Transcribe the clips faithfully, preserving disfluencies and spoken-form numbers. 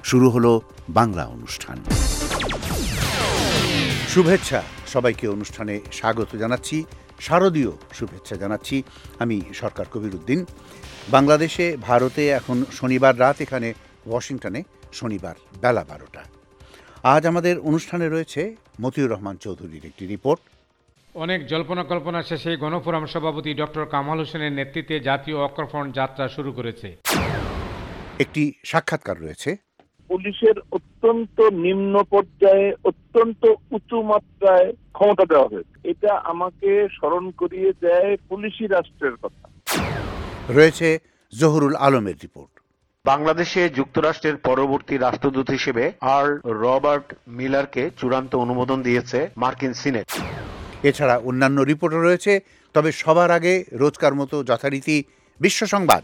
শুরু হলো বাংলা অনুষ্ঠান। শুভেচ্ছা সবাইকে, অনুষ্ঠানে স্বাগত জানাচ্ছি, শারদীয় শুভেচ্ছা জানাচ্ছি। আমি সরকার কবির উদ্দিন। বাংলাদেশে, ভারতে এখন শনিবার রাত, এখানে ওয়াশিংটনে শনিবার বেলা বারোটা। আজ আমাদের অনুষ্ঠানে রয়েছে মতিউর রহমান চৌধুরীর একটি রিপোর্ট। অনেক জল্পনা কল্পনা শেষে গণফোরাম সভাপতি ডক্টর কামাল হোসেনের নেতৃত্বে জাতীয় ঐক্যফ্রন্ট যাত্রা শুরু করেছে। একটি সাক্ষাৎকার রয়েছে। পুলিশের অত্যন্ত নিম্ন পর্যায়ে, অত্যন্ত উঁচু মাত্রায় ক্ষমতা দেওয়া হয়েছে। এটা আমাকে স্মরণ করিয়ে দেয় পুলিশি রাষ্ট্রের কথা। রয়েছে জহুরুল আলমের রিপোর্ট। বাংলাদেশে যুক্তরাষ্ট্রের পরবর্তী রাষ্ট্রদূত হিসেবে আর রবার্ট মিলারকে চূড়ান্ত অনুমোদন দিয়েছে মার্কিন সিনেট। এছাড়া অন্যান্য রিপোর্টও রয়েছে, তবে সবার আগে রোজকার মতো যথারীতি বিশ্ব সংবাদ।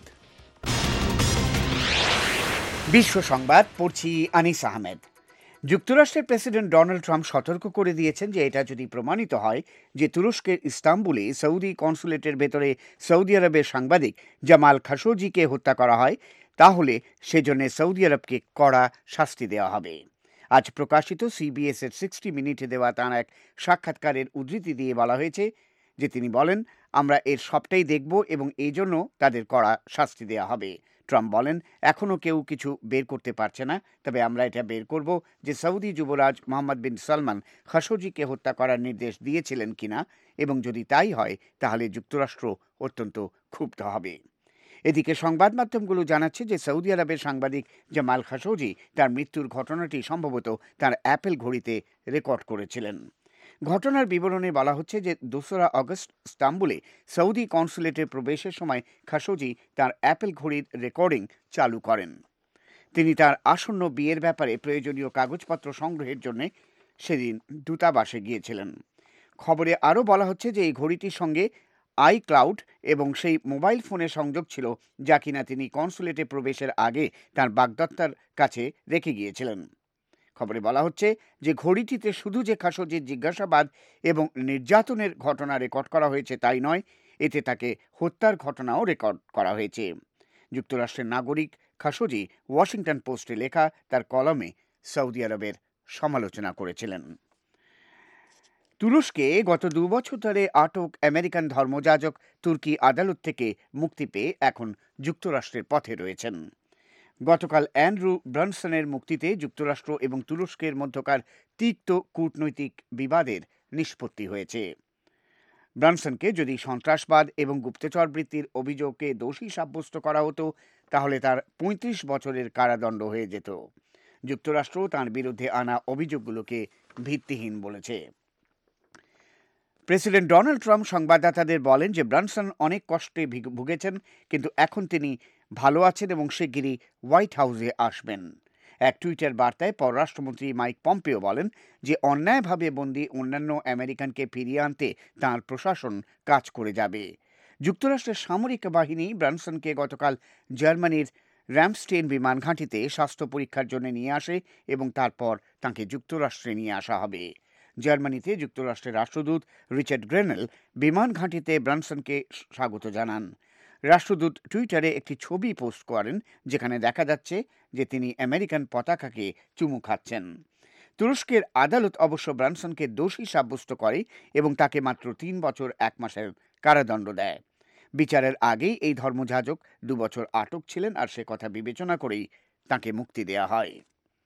বিশ্ব সংবাদ পড়ছি আনিস আহমেদ। যুক্তরাষ্ট্রের প্রেসিডেন্ট ডোনাল্ড ট্রাম্প সতর্ক করে দিয়েছেন যে এটা যদি প্রমাণিত হয় যে তুরস্কের ইস্তাম্বুলে সৌদি কনসুলেটের ভেতরে সৌদি আরবের সাংবাদিক জামাল খাশোগিকে হত্যা করা হয়, তাহলে সেজন্য সৌদি আরবকে কড়া শাস্তি দেওয়া হবে। আজ প্রকাশিত সিবিএস এর সিক্সটি মিনিটে দেওয়া তাঁর এক সাক্ষাৎকারের উদ্ধৃতি দিয়ে বলা হয়েছে যে তিনি বলেন, আমরা এর সবটাই দেখব এবং এই জন্য তাদের কড়া শাস্তি দেওয়া হবে। ট্রাম্প বলেন, এখনও কেউ কিছু বের করতে পারছে না, তবে আমরা এটা বের করব যে সৌদি যুবরাজ মোহাম্মদ বিন সালমান খাশোগিকে হত্যা করার নির্দেশ দিয়েছিলেন কিনা, এবং যদি তাই হয় তাহলে যুক্তরাষ্ট্র অত্যন্ত ক্ষুব্ধ হবে। এদিকে সংবাদ মাধ্যমগুলো জানাচ্ছে যে সৌদি আরবের সাংবাদিক জামাল খাশোগি তার মৃত্যুর ঘটনাটি সম্ভবত তার অ্যাপেল ঘড়িতে রেকর্ড করেছিলেন। ঘটনার বিবরণে বলা হচ্ছে যে দোসরা আগস্ট ইস্তাম্বুলে সৌদি কনসুলেটে প্রবেশের সময় খাশোগি তার অ্যাপেল ঘড়ির রেকর্ডিং চালু করেন। তিনি তার আসন্ন বিয়ের ব্যাপারে প্রয়োজনীয় কাগজপত্র সংগ্রহের জন্য সেদিন দূতাবাসে গিয়েছিলেন। খবরে আরও বলা হচ্ছে যে এই ঘড়িটির সঙ্গে আই ক্লাউড এবং সেই মোবাইল ফোনের সংযোগ ছিল যা কিনা তিনি কনসুলেটে প্রবেশের আগে তার বাগদত্তার কাছে রেখে গিয়েছিলেন। খবরে বলা হচ্ছে যে ঘড়িটিতে শুধু যে খাশোগির জিজ্ঞাসাবাদ এবং নির্যাতনের ঘটনা রেকর্ড করা হয়েছে তাই নয়, এতে তাকে হত্যার ঘটনাও রেকর্ড করা হয়েছে। যুক্তরাষ্ট্রের নাগরিক খাশোগি ওয়াশিংটন পোস্টে লেখা তার কলমে সৌদি আরবের সমালোচনা করেছিলেন। তুরস্কে গত দু বছর ধরে আটক আমেরিকান ধর্মযাজক তুর্কি আদালত থেকে মুক্তি পেয়ে এখন যুক্তরাষ্ট্রের পথে রয়েছেন। গতকাল অ্যান্ড্রু ব্রানসনের মুক্তিতে যুক্তরাষ্ট্র এবং তুরস্কের মধ্যকার তিক্ত কূটনৈতিক বিবাদের নিষ্পত্তি হয়েছে। ব্রানসনকে যদি সন্ত্রাসবাদ এবং গুপ্তচরবৃত্তির অভিযোগে দোষী সাব্যস্ত করা হতো তাহলে তার পঁয়ত্রিশ বছরের কারাদণ্ড হয়ে যেত। যুক্তরাষ্ট্র তাঁর বিরুদ্ধে আনা অভিযোগগুলোকে ভিত্তিহীন বলেছে। প্রেসিডেন্ট ডোনাল্ড ট্রাম্প সংবাদদাতাদের বলেন যে ব্রানসন অনেক কষ্টে ভুগেছেন, কিন্তু এখন তিনি ভালো আছেন এবং শিগগিরই হোয়াইট হাউসে আসবেন। এক টুইটার বার্তায় পররাষ্ট্রমন্ত্রী মাইক পম্পেও বলেন যে অন্যায়ভাবে বন্দী অন্যান্য আমেরিকানকে ফিরিয়ে আনতে তাঁর প্রশাসন কাজ করে যাবে। যুক্তরাষ্ট্রের সামরিক বাহিনী ব্রানসনকে গতকাল জার্মানির র্যামস্টেইন বিমান ঘাঁটিতে স্বাস্থ্য পরীক্ষার জন্য নিয়ে আসে এবং তারপর তাঁকে যুক্তরাষ্ট্রে নিয়ে আসা হবে। জার্মানিতে যুক্তরাষ্ট্রের রাষ্ট্রদূত রিচার্ড গ্রেনেল বিমান ঘাঁটিতে ব্রানসনকে স্বাগত জানান। রাষ্ট্রদূত টুইটারে একটি ছবি পোস্ট করেন যেখানে দেখা যাচ্ছে যে তিনি আমেরিকান পতাকাকে চুমু খাচ্ছেন। তুরস্কের আদালত অবশ্য ব্রানসনকে দোষী সাব্যস্ত করে এবং তাকে মাত্র তিন বছর এক মাসের কারাদণ্ড দেয়। বিচারের আগেই এই ধর্মযাজক দু বছর আটক ছিলেন, আর সে কথা বিবেচনা করেই তাকে মুক্তি দেয়া হয়।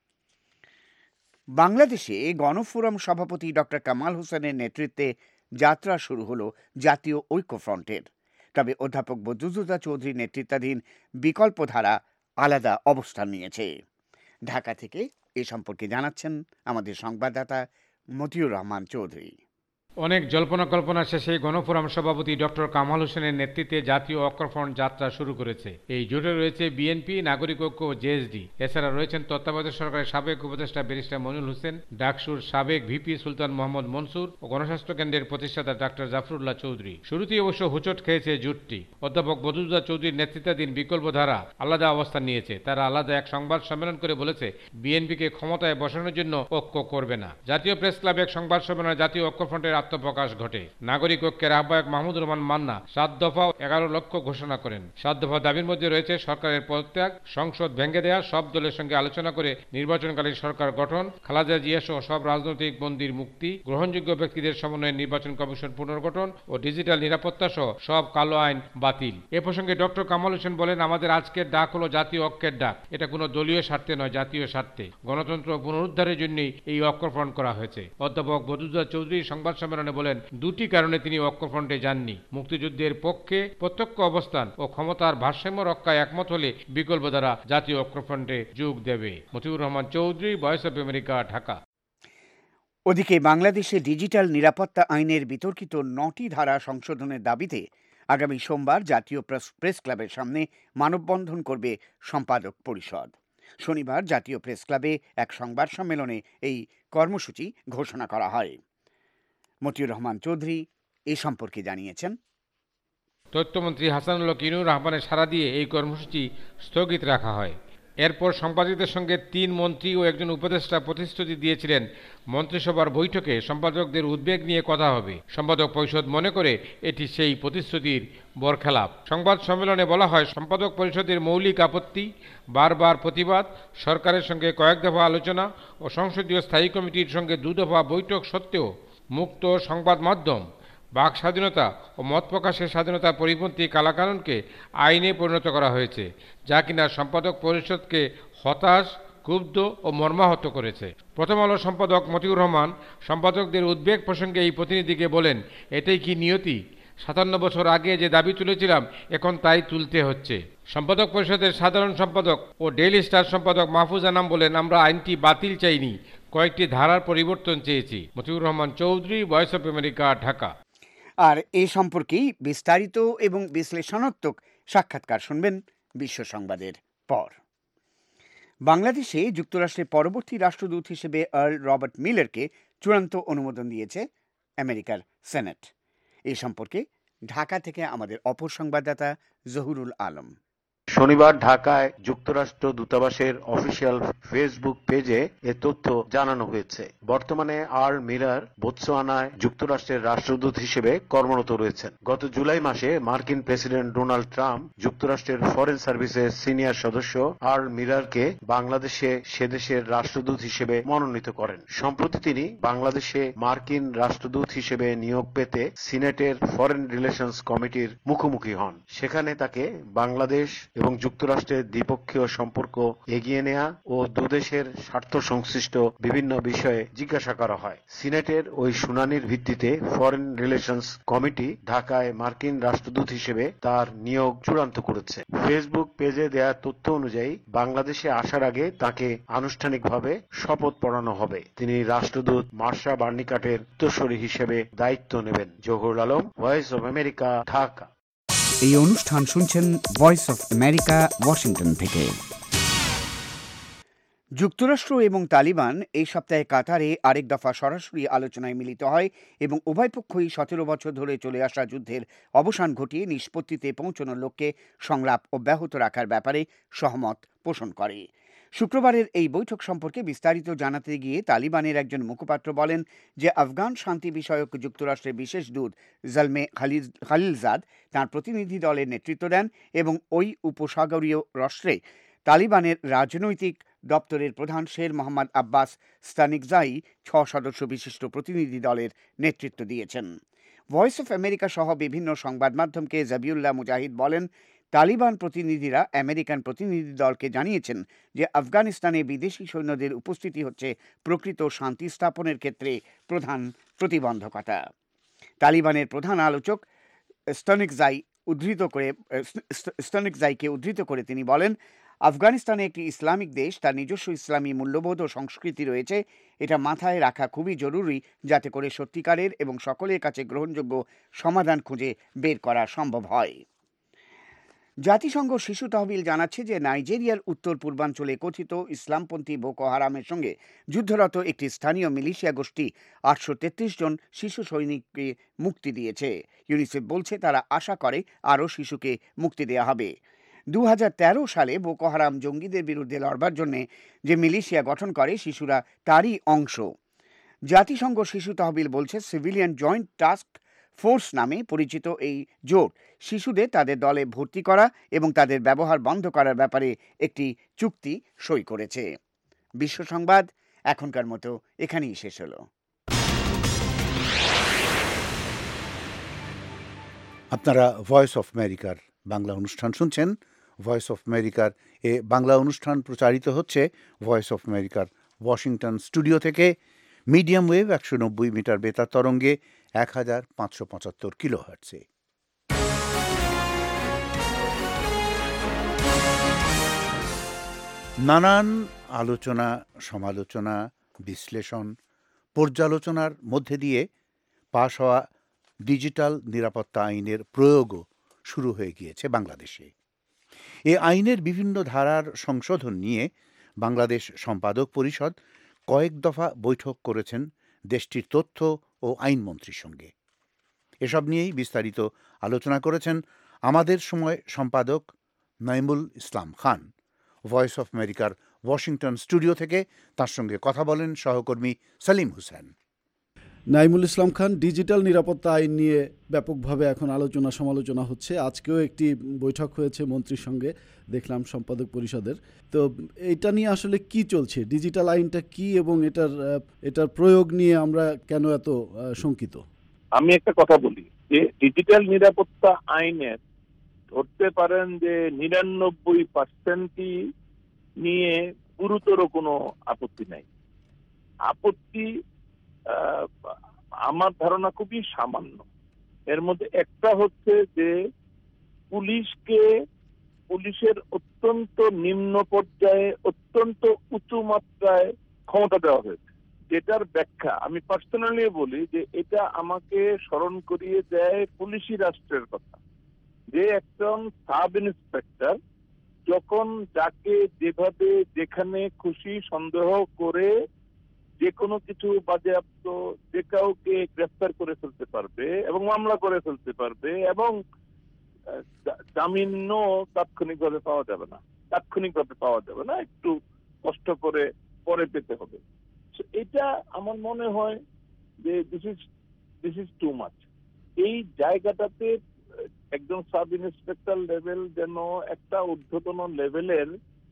বাংলাদেশে গণফোরাম সভাপতি ডক্টর কামাল হোসেনের নেতৃত্বে যাত্রা শুরু হলো জাতীয় ঐক্যফ্রন্টের। তবে অধ্যাপক বদরুদ্দোজা চৌধুরীর নেতৃত্বাধীন বিকল্পধারা আলাদা অবস্থান নিয়েছে। ঢাকা থেকে এ সম্পর্কে জানাচ্ছেন আমাদের সংবাদদাতা মতিউর রহমান চৌধুরী। অনেক জল্পনা কল্পনা শেষে গণফোরাম সভাপতি ডক্টর কামাল হোসেনের নেতৃত্বে জাতীয় ঐক্যফ্রন্ট যাত্রা শুরু করেছে। এই জোটে রয়েছে বিএনপি, নাগরিক ঐক্য ও জেএসডি। এছাড়া রয়েছেন তত্ত্বাবধায়ক সরকারের সাবেক উপদেষ্টা ব্যারিস্টার মনিরুল হোসেন, ডাকসুর সাবেক ভিপি সুলতান মোহাম্মদ মনসুর ও গণস্বাস্থ্য কেন্দ্রের প্রতিষ্ঠাতা ডাক্তার জাফরুল্লাহ চৌধুরী। শুরুতেই অবশ্য হোঁচট খেয়েছে জোটটি। অধ্যাপক বদরুদ্দোজা চৌধুরীর নেতৃত্বাধীন বিকল্পধারা আলাদা অবস্থান নিয়েছে। তারা আলাদা এক সংবাদ সম্মেলন করে বলেছে বিএনপিকে ক্ষমতায় বসানোর জন্য ঐক্য করবে না। জাতীয় প্রেস ক্লাব এক সংবাদ সম্মেলনে জাতীয় ঐক্যফ্রন্টের আত্মপ্রকাশ ঘটে। নাগরিক ঐক্যের আহ্বায়ক মাহমুদুর রহমান মান্না সাত দফা ও এগারো লক্ষ ঘোষণা করেন। সাত দফা দাবির মধ্যে রয়েছে সরকারের পদত্যাগ, সংসদ ভেঙে দেয়া, সব দলের সঙ্গে আলোচনা করে নির্বাচনকালীন সরকার গঠন, খালেদা জিয়া সহ সব রাজনৈতিক বন্দীর মুক্তি, গ্রহণযোগ্য ব্যক্তিদের সমন্বয়ে নির্বাচন কমিশন পুনর্গঠন ও ডিজিটাল নিরাপত্তা সহ সব কালো আইন বাতিল। এ প্রসঙ্গে ডক্টর কামাল হোসেন বলেন, আমাদের আজকের ডাক হলো জাতীয় ঐক্যের ডাক। এটা কোনো দলীয় স্বার্থে নয়, জাতীয় স্বার্থে। গণতন্ত্র পুনরুদ্ধারের জন্যই এই ঐক্যফ্রন্ট করা হয়েছে। অধ্যাপক বদরুদ্দোজা চৌধুরী সংবাদ সম্মেলনে বলেন, দুটি কারণে তিনি ঐক্যফ্রন্টে যাননি। মুক্তিযুদ্ধের পক্ষে প্রত্যক্ষ অবস্থান ও ক্ষমতার ভারসাম্য রক্ষায় একমত হলে বিকল্প দ্বারা জাতীয় ঐক্যফ্রন্টে যোগ দেবে। Motiur Rahman Chowdhury, voice of America, Dhaka. ওদিকে বাংলাদেশে ডিজিটাল নিরাপত্তা আইনের বিতর্কিত নটি ধারা সংশোধনের দাবিতে আগামী সোমবার জাতীয় প্রেস ক্লাবের সামনে মানববন্ধন করবে সম্পাদক পরিষদ। শনিবার জাতীয় প্রেস ক্লাবে এক সংবাদ সম্মেলনে এই কর্মসূচি ঘোষণা করা হয়। মতিউর রহমান চৌধুরী এ সম্পর্কে জানিয়েছেন, তথ্যমন্ত্রী হাসানুল হক ইনুর আহ্বানে সাড়া দিয়ে এই কর্মসূচি স্থগিত রাখা হয়। এরপর সাংবাদিকদের সঙ্গে তিন মন্ত্রী ও একজন উপদেষ্টা প্রতিশ্রুতি দিয়েছিলেন, মন্ত্রিসভার বৈঠকে সম্পাদকদের উদ্বেগ নিয়ে কথা হবে। সম্পাদক পরিষদ মনে করে এটি সেই প্রতিশ্রুতির বরখেলাপ। সংবাদ সম্মেলনে বলা হয়, সম্পাদক পরিষদের মৌলিক আপত্তি, বারবার প্রতিবাদ, সরকারের সঙ্গে কয়েক দফা আলোচনা ও সংসদীয় স্থায়ী কমিটির সঙ্গে দু দফা বৈঠক সত্ত্বেও মুক্ত সংবাদ মাধ্যম, বাক স্বাধীনতা ও মত প্রকাশের স্বাধীনতার পরিপন্থী কালাকানুনকে আইনে পরিণত করা হয়েছে, যা কিনা সম্পাদক পরিষদকে হতাশ, ক্ষুব্ধ ও মর্মাহত করেছে। প্রথম আলো সম্পাদক মতিউর রহমান সম্পাদকদের উদ্বেগ প্রসঙ্গে এই প্রতিনিধিকে বলেন, এটাই কি নিয়তি? সাতান্ন বছর আগে যে দাবি তুলেছিলাম এখন তাই তুলতে হচ্ছে। সম্পাদক পরিষদের সাধারণ সম্পাদক ও ডেইলি স্টার সম্পাদক মাহফুজ আনাম বলেন, আমরা আইনটি বাতিল চাইনি, কয়েকটি ধারার পরিবর্তন চেয়েছি। Motiur Rahman Chowdhury, voice of America, Dhaka. আর এ সম্পর্কেই বিস্তারিত এবং বিশ্লেষণাত্মক সাক্ষাৎকার শুনবেন বিশ্ব সংবাদের পর। বাংলাদেশে যুক্তরাষ্ট্রের পরবর্তী রাষ্ট্রদূত হিসেবে আর্ল রবার্ট মিলারকে চূড়ান্ত অনুমোদন দিয়েছে আমেরিকার সেনেট। এ সম্পর্কে ঢাকা থেকে আমাদের অপর সংবাদদাতা জহুরুল আলম। শনিবার ঢাকায় যুক্তরাষ্ট্র দূতাবাসের অফিসিয়াল ফেসবুক পেজে এ তথ্য জানানো হয়েছে। বর্তমানে আর্ল মিলার বোতসোয়ানায় যুক্তরাষ্ট্রের রাষ্ট্রদূত হিসেবে কর্মরত রয়েছেন। গত জুলাই মাসে মার্কিন প্রেসিডেন্ট ডোনাল্ড ট্রাম্প যুক্তরাষ্ট্রের ফরেন সার্ভিসের সিনিয়র সদস্য আর্ল মিলারকে বাংলাদেশে সেদেশের রাষ্ট্রদূত হিসেবে মনোনীত করেন। সম্প্রতি তিনি বাংলাদেশে মার্কিন রাষ্ট্রদূত হিসেবে নিয়োগ পেতে সিনেটের ফরেন রিলেশনস কমিটির মুখোমুখি হন। সেখানে তাকে বাংলাদেশ এবং যুক্তরাষ্ট্রের দ্বিপক্ষীয় সম্পর্ক এগিয়ে নেয়া ও দুদেশের স্বার্থ সংশ্লিষ্ট বিভিন্ন বিষয়ে জিজ্ঞাসা করা হয়। সিনেটের ওই শুনানির ভিত্তিতে ফরেন রিলেশনস কমিটি ঢাকায় মার্কিন রাষ্ট্রদূত হিসেবে তার নিয়োগ চূড়ান্ত করেছে। ফেসবুক পেজে দেয়া তথ্য অনুযায়ী বাংলাদেশে আসার আগে তাকে আনুষ্ঠানিকভাবে শপথ পড়ানো হবে। তিনি রাষ্ট্রদূত মার্শা বার্নিকাটের উত্তরসূরি হিসেবে দায়িত্ব নেবেন। Zahurul Alam, voice of America, Dhaka. এই অনুষ্ঠান শুনছেন ভয়েস অফ আমেরিকা, ওয়াশিংটন থেকে। যুক্তরাষ্ট্র এবং তালিবান এই সপ্তাহে কাতারে আরেক দফা সরাসরি আলোচনায় মিলিত হয় এবং উভয় পক্ষই সতেরো বছর ধরে চলে আসা যুদ্ধের অবসান ঘটিয়ে নিষ্পত্তিতে পৌঁছানোর লক্ষ্যে সংলাপ অব্যাহত রাখার ব্যাপারে সহমত পোষণ করে। শুক্রবারের এই বৈঠক সম্পর্কে বিস্তারিত জানাতে গিয়ে তালিবানের একজন মুখপাত্র বলেন যে আফগান শান্তি বিষয়ক যুক্তরাষ্ট্রের বিশেষ দূত জালমে খালিলজাদ তাঁর প্রতিনিধি দলের নেতৃত্ব দেন এবং ওই উপসাগরীয় রাষ্ট্রে তালিবানের রাজনৈতিক দপ্তরের প্রধান শের মোহাম্মদ আব্বাস স্তানিকজাই ছ সদস্য বিশিষ্ট প্রতিনিধি দলের নেতৃত্ব দিয়েছেন। ভয়েস অফ আমেরিকা সহ বিভিন্ন সংবাদ মাধ্যমকে জাবিউল্লাহ মুজাহিদ বলেন, তালিবান প্রতিনিধিরা আমেরিকান প্রতিনিধি দলকে জানিয়েছেন যে আফগানিস্তানে বিদেশি সৈন্যদের উপস্থিতি হচ্ছে প্রকৃত শান্তি স্থাপনের ক্ষেত্রে প্রধান প্রতিবন্ধকতা। তালিবানের প্রধান আলোচক স্তানিকজাই উদ্ধৃত করে স্তানিকজাইকে উদ্ধৃত করে তিনি বলেন, আফগানিস্তানে একটি ইসলামিক দেশ, তার নিজস্ব ইসলামী মূল্যবোধ ও সংস্কৃতি রয়েছে। এটা মাথায় রাখা খুবই জরুরি যাতে করে সত্যিকারের এবং সকলের কাছে গ্রহণযোগ্য সমাধান খুঁজে বের করা সম্ভব হয়। জাতিসংঘ শিশু তহবিল জানাচ্ছে যে নাইজেরিয়ার উত্তর পূর্বাঞ্চলে কথিত ইসলামপন্থী বোকো হারামের সঙ্গে যুদ্ধরত একটি স্থানীয় মিলিশিয়া গোষ্ঠী আটশো তেত্রিশ জন শিশু সৈনিককে মুক্তি দিয়েছে। ইউনিসেফ বলছে তারা আশা করে আরও শিশুকে মুক্তি দেওয়া হবে। দু হাজার তেরো সালে বোকো হারাম জঙ্গিদের বিরুদ্ধে লড়বার জন্য যে মিলিশিয়া গঠন করে, শিশুরা তারই অংশ। জাতিসংঘ শিশু তহবিল বলছে সিভিলিয়ান জয়েন্ট টাস্ক ফোর্স নামে পরিচিত এই জোট শিশুদের তাদের দলে ভর্তি করা এবং তাদের ব্যবহার বন্ধ করার ব্যাপারে একটি চুক্তি সই করেছে। বিশ্ব সংবাদ এখনকার মতো এখানেই শেষ হলো। আপনারা ভয়েস অফ আমেরিকার বাংলা অনুষ্ঠান শুনছেন। ভয়েস অফ আমেরিকার এ বাংলা অনুষ্ঠান প্রচারিত হচ্ছে ভয়েস অফ আমেরিকার ওয়াশিংটন স্টুডিও থেকে মিডিয়াম ওয়েভ একশো নব্বই মিটার বেতার তরঙ্গে এক হাজার পাঁচশো পঁচাত্তর কিলো হার্টসে। নানান আলোচনা, সমালোচনা, বিশ্লেষণ, পর্যালোচনার মধ্যে দিয়ে পাশ হওয়া ডিজিটাল নিরাপত্তা আইনের প্রয়োগও শুরু হয়ে গিয়েছে বাংলাদেশে। এ আইনের বিভিন্ন ধারার সংশোধন নিয়ে বাংলাদেশ সম্পাদক পরিষদ কয়েক দফা বৈঠক করেছেন দেশটির তথ্য ও আইনমন্ত্রীর সঙ্গে। এসব নিয়েই বিস্তারিত আলোচনা করেছেন আমাদের সময় সম্পাদক নাইমুল ইসলাম খান। ভয়েস অফ আমেরিকার ওয়াশিংটন স্টুডিও থেকে তার সঙ্গে কথা বলেন সহকর্মী সালিম হোসেন। নাইমুল ইসলাম খান, ডিজিটাল নিরাপত্তা আইন নিয়ে ব্যাপকভাবে এখন আলোচনা সমালোচনা হচ্ছে। আজকেও একটি বৈঠক হয়েছে মন্ত্রীর সঙ্গে, দেখলাম সম্পাদক পরিষদের। তো এটা নিয়ে আসলে কি চলছে, ডিজিটাল আইনটা কি এবং এটার এটার প্রয়োগ নিয়ে আমরা কেন এত শঙ্কিত? আমি একটা কথা বলি যে ডিজিটাল নিরাপত্তা আইনের ধরতে পারেন যে নিরানব্বই পার্সেন্টই নিয়ে গুরুতর কোনো আপত্তি নাই। আপত্তি আমার ধারণা খুবই সামান্য। এর মধ্যে একটা হচ্ছে যে পুলিশকে পুলিশের অত্যন্ত নিম্ন পর্যায়ে অত্যন্ত উঁচু মাত্রায় ক্ষমতা দেওয়া হয়েছে, যেটার ব্যাখ্যা আমি পার্সোনালি বলি যে এটা আমাকে স্মরণ করিয়ে দেয় পুলিশি রাষ্ট্রের কথা। যে একজন সাব ইন্সপেক্টর যখন যাকে যেভাবে যেখানে খুশি সন্দেহ করে যে কোনো কিছু বাজেয়াপ্ত যে কাউকে গ্রেফতার করে ফেলতে পারবে এবং মামলা করে ফেলতে পারবে এবং জামিনও তাৎক্ষণিকভাবে পাওয়া যাবে না তাৎক্ষণিকভাবে পাওয়া যাবে না একটু কষ্ট করে পরে পেতে হবে। এটা আমার মনে হয় যে this is this is too much. এই জায়গাটাতে একজন সাব ইন্সপেক্টর লেভেল যেন একটা ঊর্ধ্বতন লেভেলের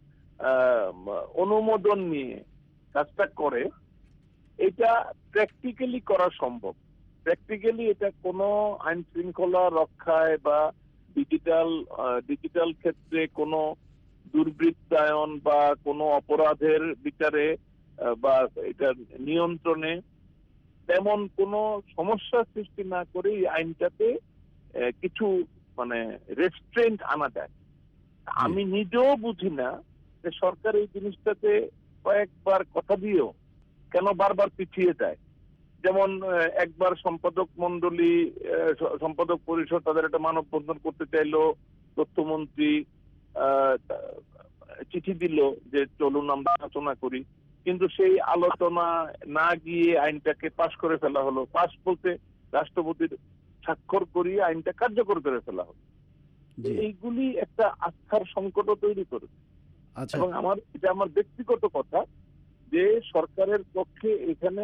অনুমোদন নিয়ে কাজটা করে, এটা প্র্যাকটিক্যালি করা সম্ভব। প্র্যাকটিক্যালি এটা কোনো আইন শৃঙ্খলা রক্ষায় বা ডিজিটাল ডিজিটাল ক্ষেত্রে কোনো দুর্বৃত্তায়ন বা কোনো অপরাধের বিচারে বা এটা নিয়ন্ত্রণে তেমন কোনো সমস্যা সৃষ্টি না করে এই আইনটাতে কিছু মানে রেস্ট্রেন্ট আনা যায়। আমি নিজেও বুঝি না যে সরকার এই জিনিসটাতে কয়েকবার কথা দিয়েও কেন বারবার পিছিয়ে যায়। যেমন একবার সম্পাদক মন্ডলী সম্পাদক পরিষদ তাদের একটা মানববন্ধন করতে চাইলো, তথ্যমন্ত্রী চিঠি দিল যে চলুন আমরা আলোচনা করি, কিন্তু সেই আলোচনা না গিয়ে আইনটাকে পাশ করে ফেলা হলো। পাশ বলতে রাষ্ট্রপতির স্বাক্ষর করিয়ে আইনটা কার্যকর করে ফেলা হলো। এইগুলি একটা আস্থার সংকটও তৈরি করেছে। এবং আমার এটা আমার ব্যক্তিগত কথা যে সরকারের পক্ষে এখানে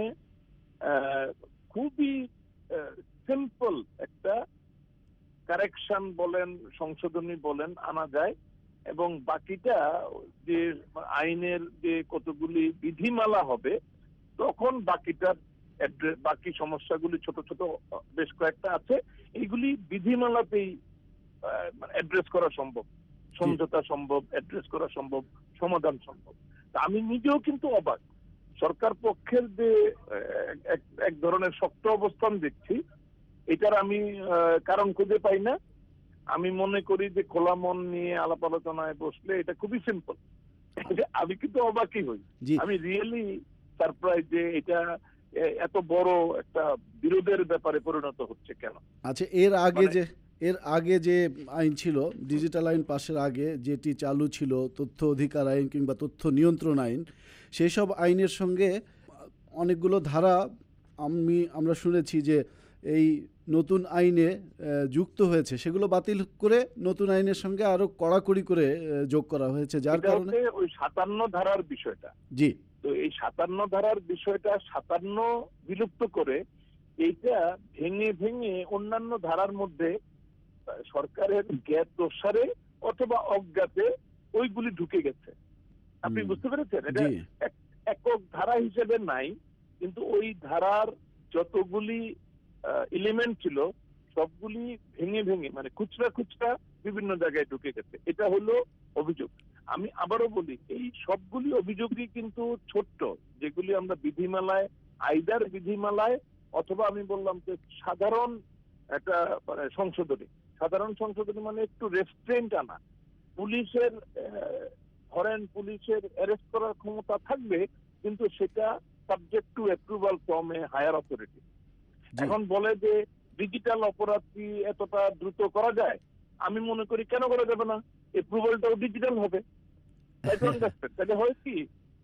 খুবই সিম্পল একটা কারেকশন বলেন সংশোধনী বলেন আনা যায় এবং বাকিটা যে আইনের যে কতগুলি বিধিমালা হবে তখন বাকিটার বাকি সমস্যাগুলি ছোট ছোট বেশ কয়েকটা আছে, এইগুলি বিধিমালাতেই অ্যাড্রেস করা সম্ভব, সমঝোতা সম্ভব, অ্যাড্রেস করা সম্ভব, সমাধান সম্ভব। আমি নিজেও কিন্তু অবাক, সরকার পক্ষের যে এক ধরনের শক্ত অবস্থান দেখছি এটার আমি কারণ খুঁজে পাই না। আমি মনে করি যে খোলা মন নিয়ে আলাপ আলোচনায় বসলে এটা খুবই সিম্পল। আমি কিন্তু অবাকই হই, আমি রিয়েলি সারপ্রাইজ যে এটা এত বড় একটা বিরোধের ব্যাপারে পরিণত হচ্ছে কেন। আচ্ছা, এর আগে যে এর আগে যে আইন ছিল ডিজিটাল আইন পাশের আগে যেটি চালু ছিল তথ্য অধিকার আইন কিংবা তথ্য নিয়ন্ত্রণ আইন, সেই সব আইনের সঙ্গে অনেকগুলো ধারা আমি আমরা শুনেছি যে এই নতুন আইনে আহ, যুক্ত হয়েছে সেগুলো বাতিল করে নতুন আইনের সঙ্গে আরো কড়াকড়ি করে আহ, যোগ করা হয়েছে, যার এটা কারণে হচ্ছে ওই সাতান্ন ধারার বিষয়টা। জি তো এই সাতান্ন ধারার বিষয়টা সাতান্ন বিলুপ্ত করে এইটা ভেঙে ভেঙে অন্যান্য ধারার মধ্যে আহ, সরকারের জ্ঞাত দোষারে অথবা অজ্ঞাতে ওইগুলি ঢুকে গেছে। আপনি হুম। বুঝতে পেরেছেন? এটা জি এক- একক ধারা হিসেবে নাই, কিন্তু ওই ধারার যতগুলি এলিমেন্ট ছিল সবগুলি ভেঙে ভেঙে মানে খুচরা খুচরা বিভিন্ন জায়গায় ঢুকে গেছে। এটা হলো অভিযোগ। আমি আবারও বলি, এই সবগুলি অভিযোগই কিন্তু ছোট্ট, যেগুলি আমরা বিধিমালায় আইদার বিধিমালায় অথবা আমি বললাম যে সাধারণ একটা মানে সংশোধনী। সাধারণ সংশোধনী মানে একটু রেস্ট্রেন্ট আনা। পুলিশের আহ, ধরেন পুলিশের অ্যারেস্ট করার ক্ষমতা থাকবে, কিন্তু সেটা subject to approval from a higher authority. জি এখন বলে যে ডিজিটাল অপরাধ কি এতটা দ্রুত করা যায়? আমি মনে করি কেন করা যাবে না? অ্যাপ্রুভালটাও ডিজিটাল হবে। তাহলে হয় কি,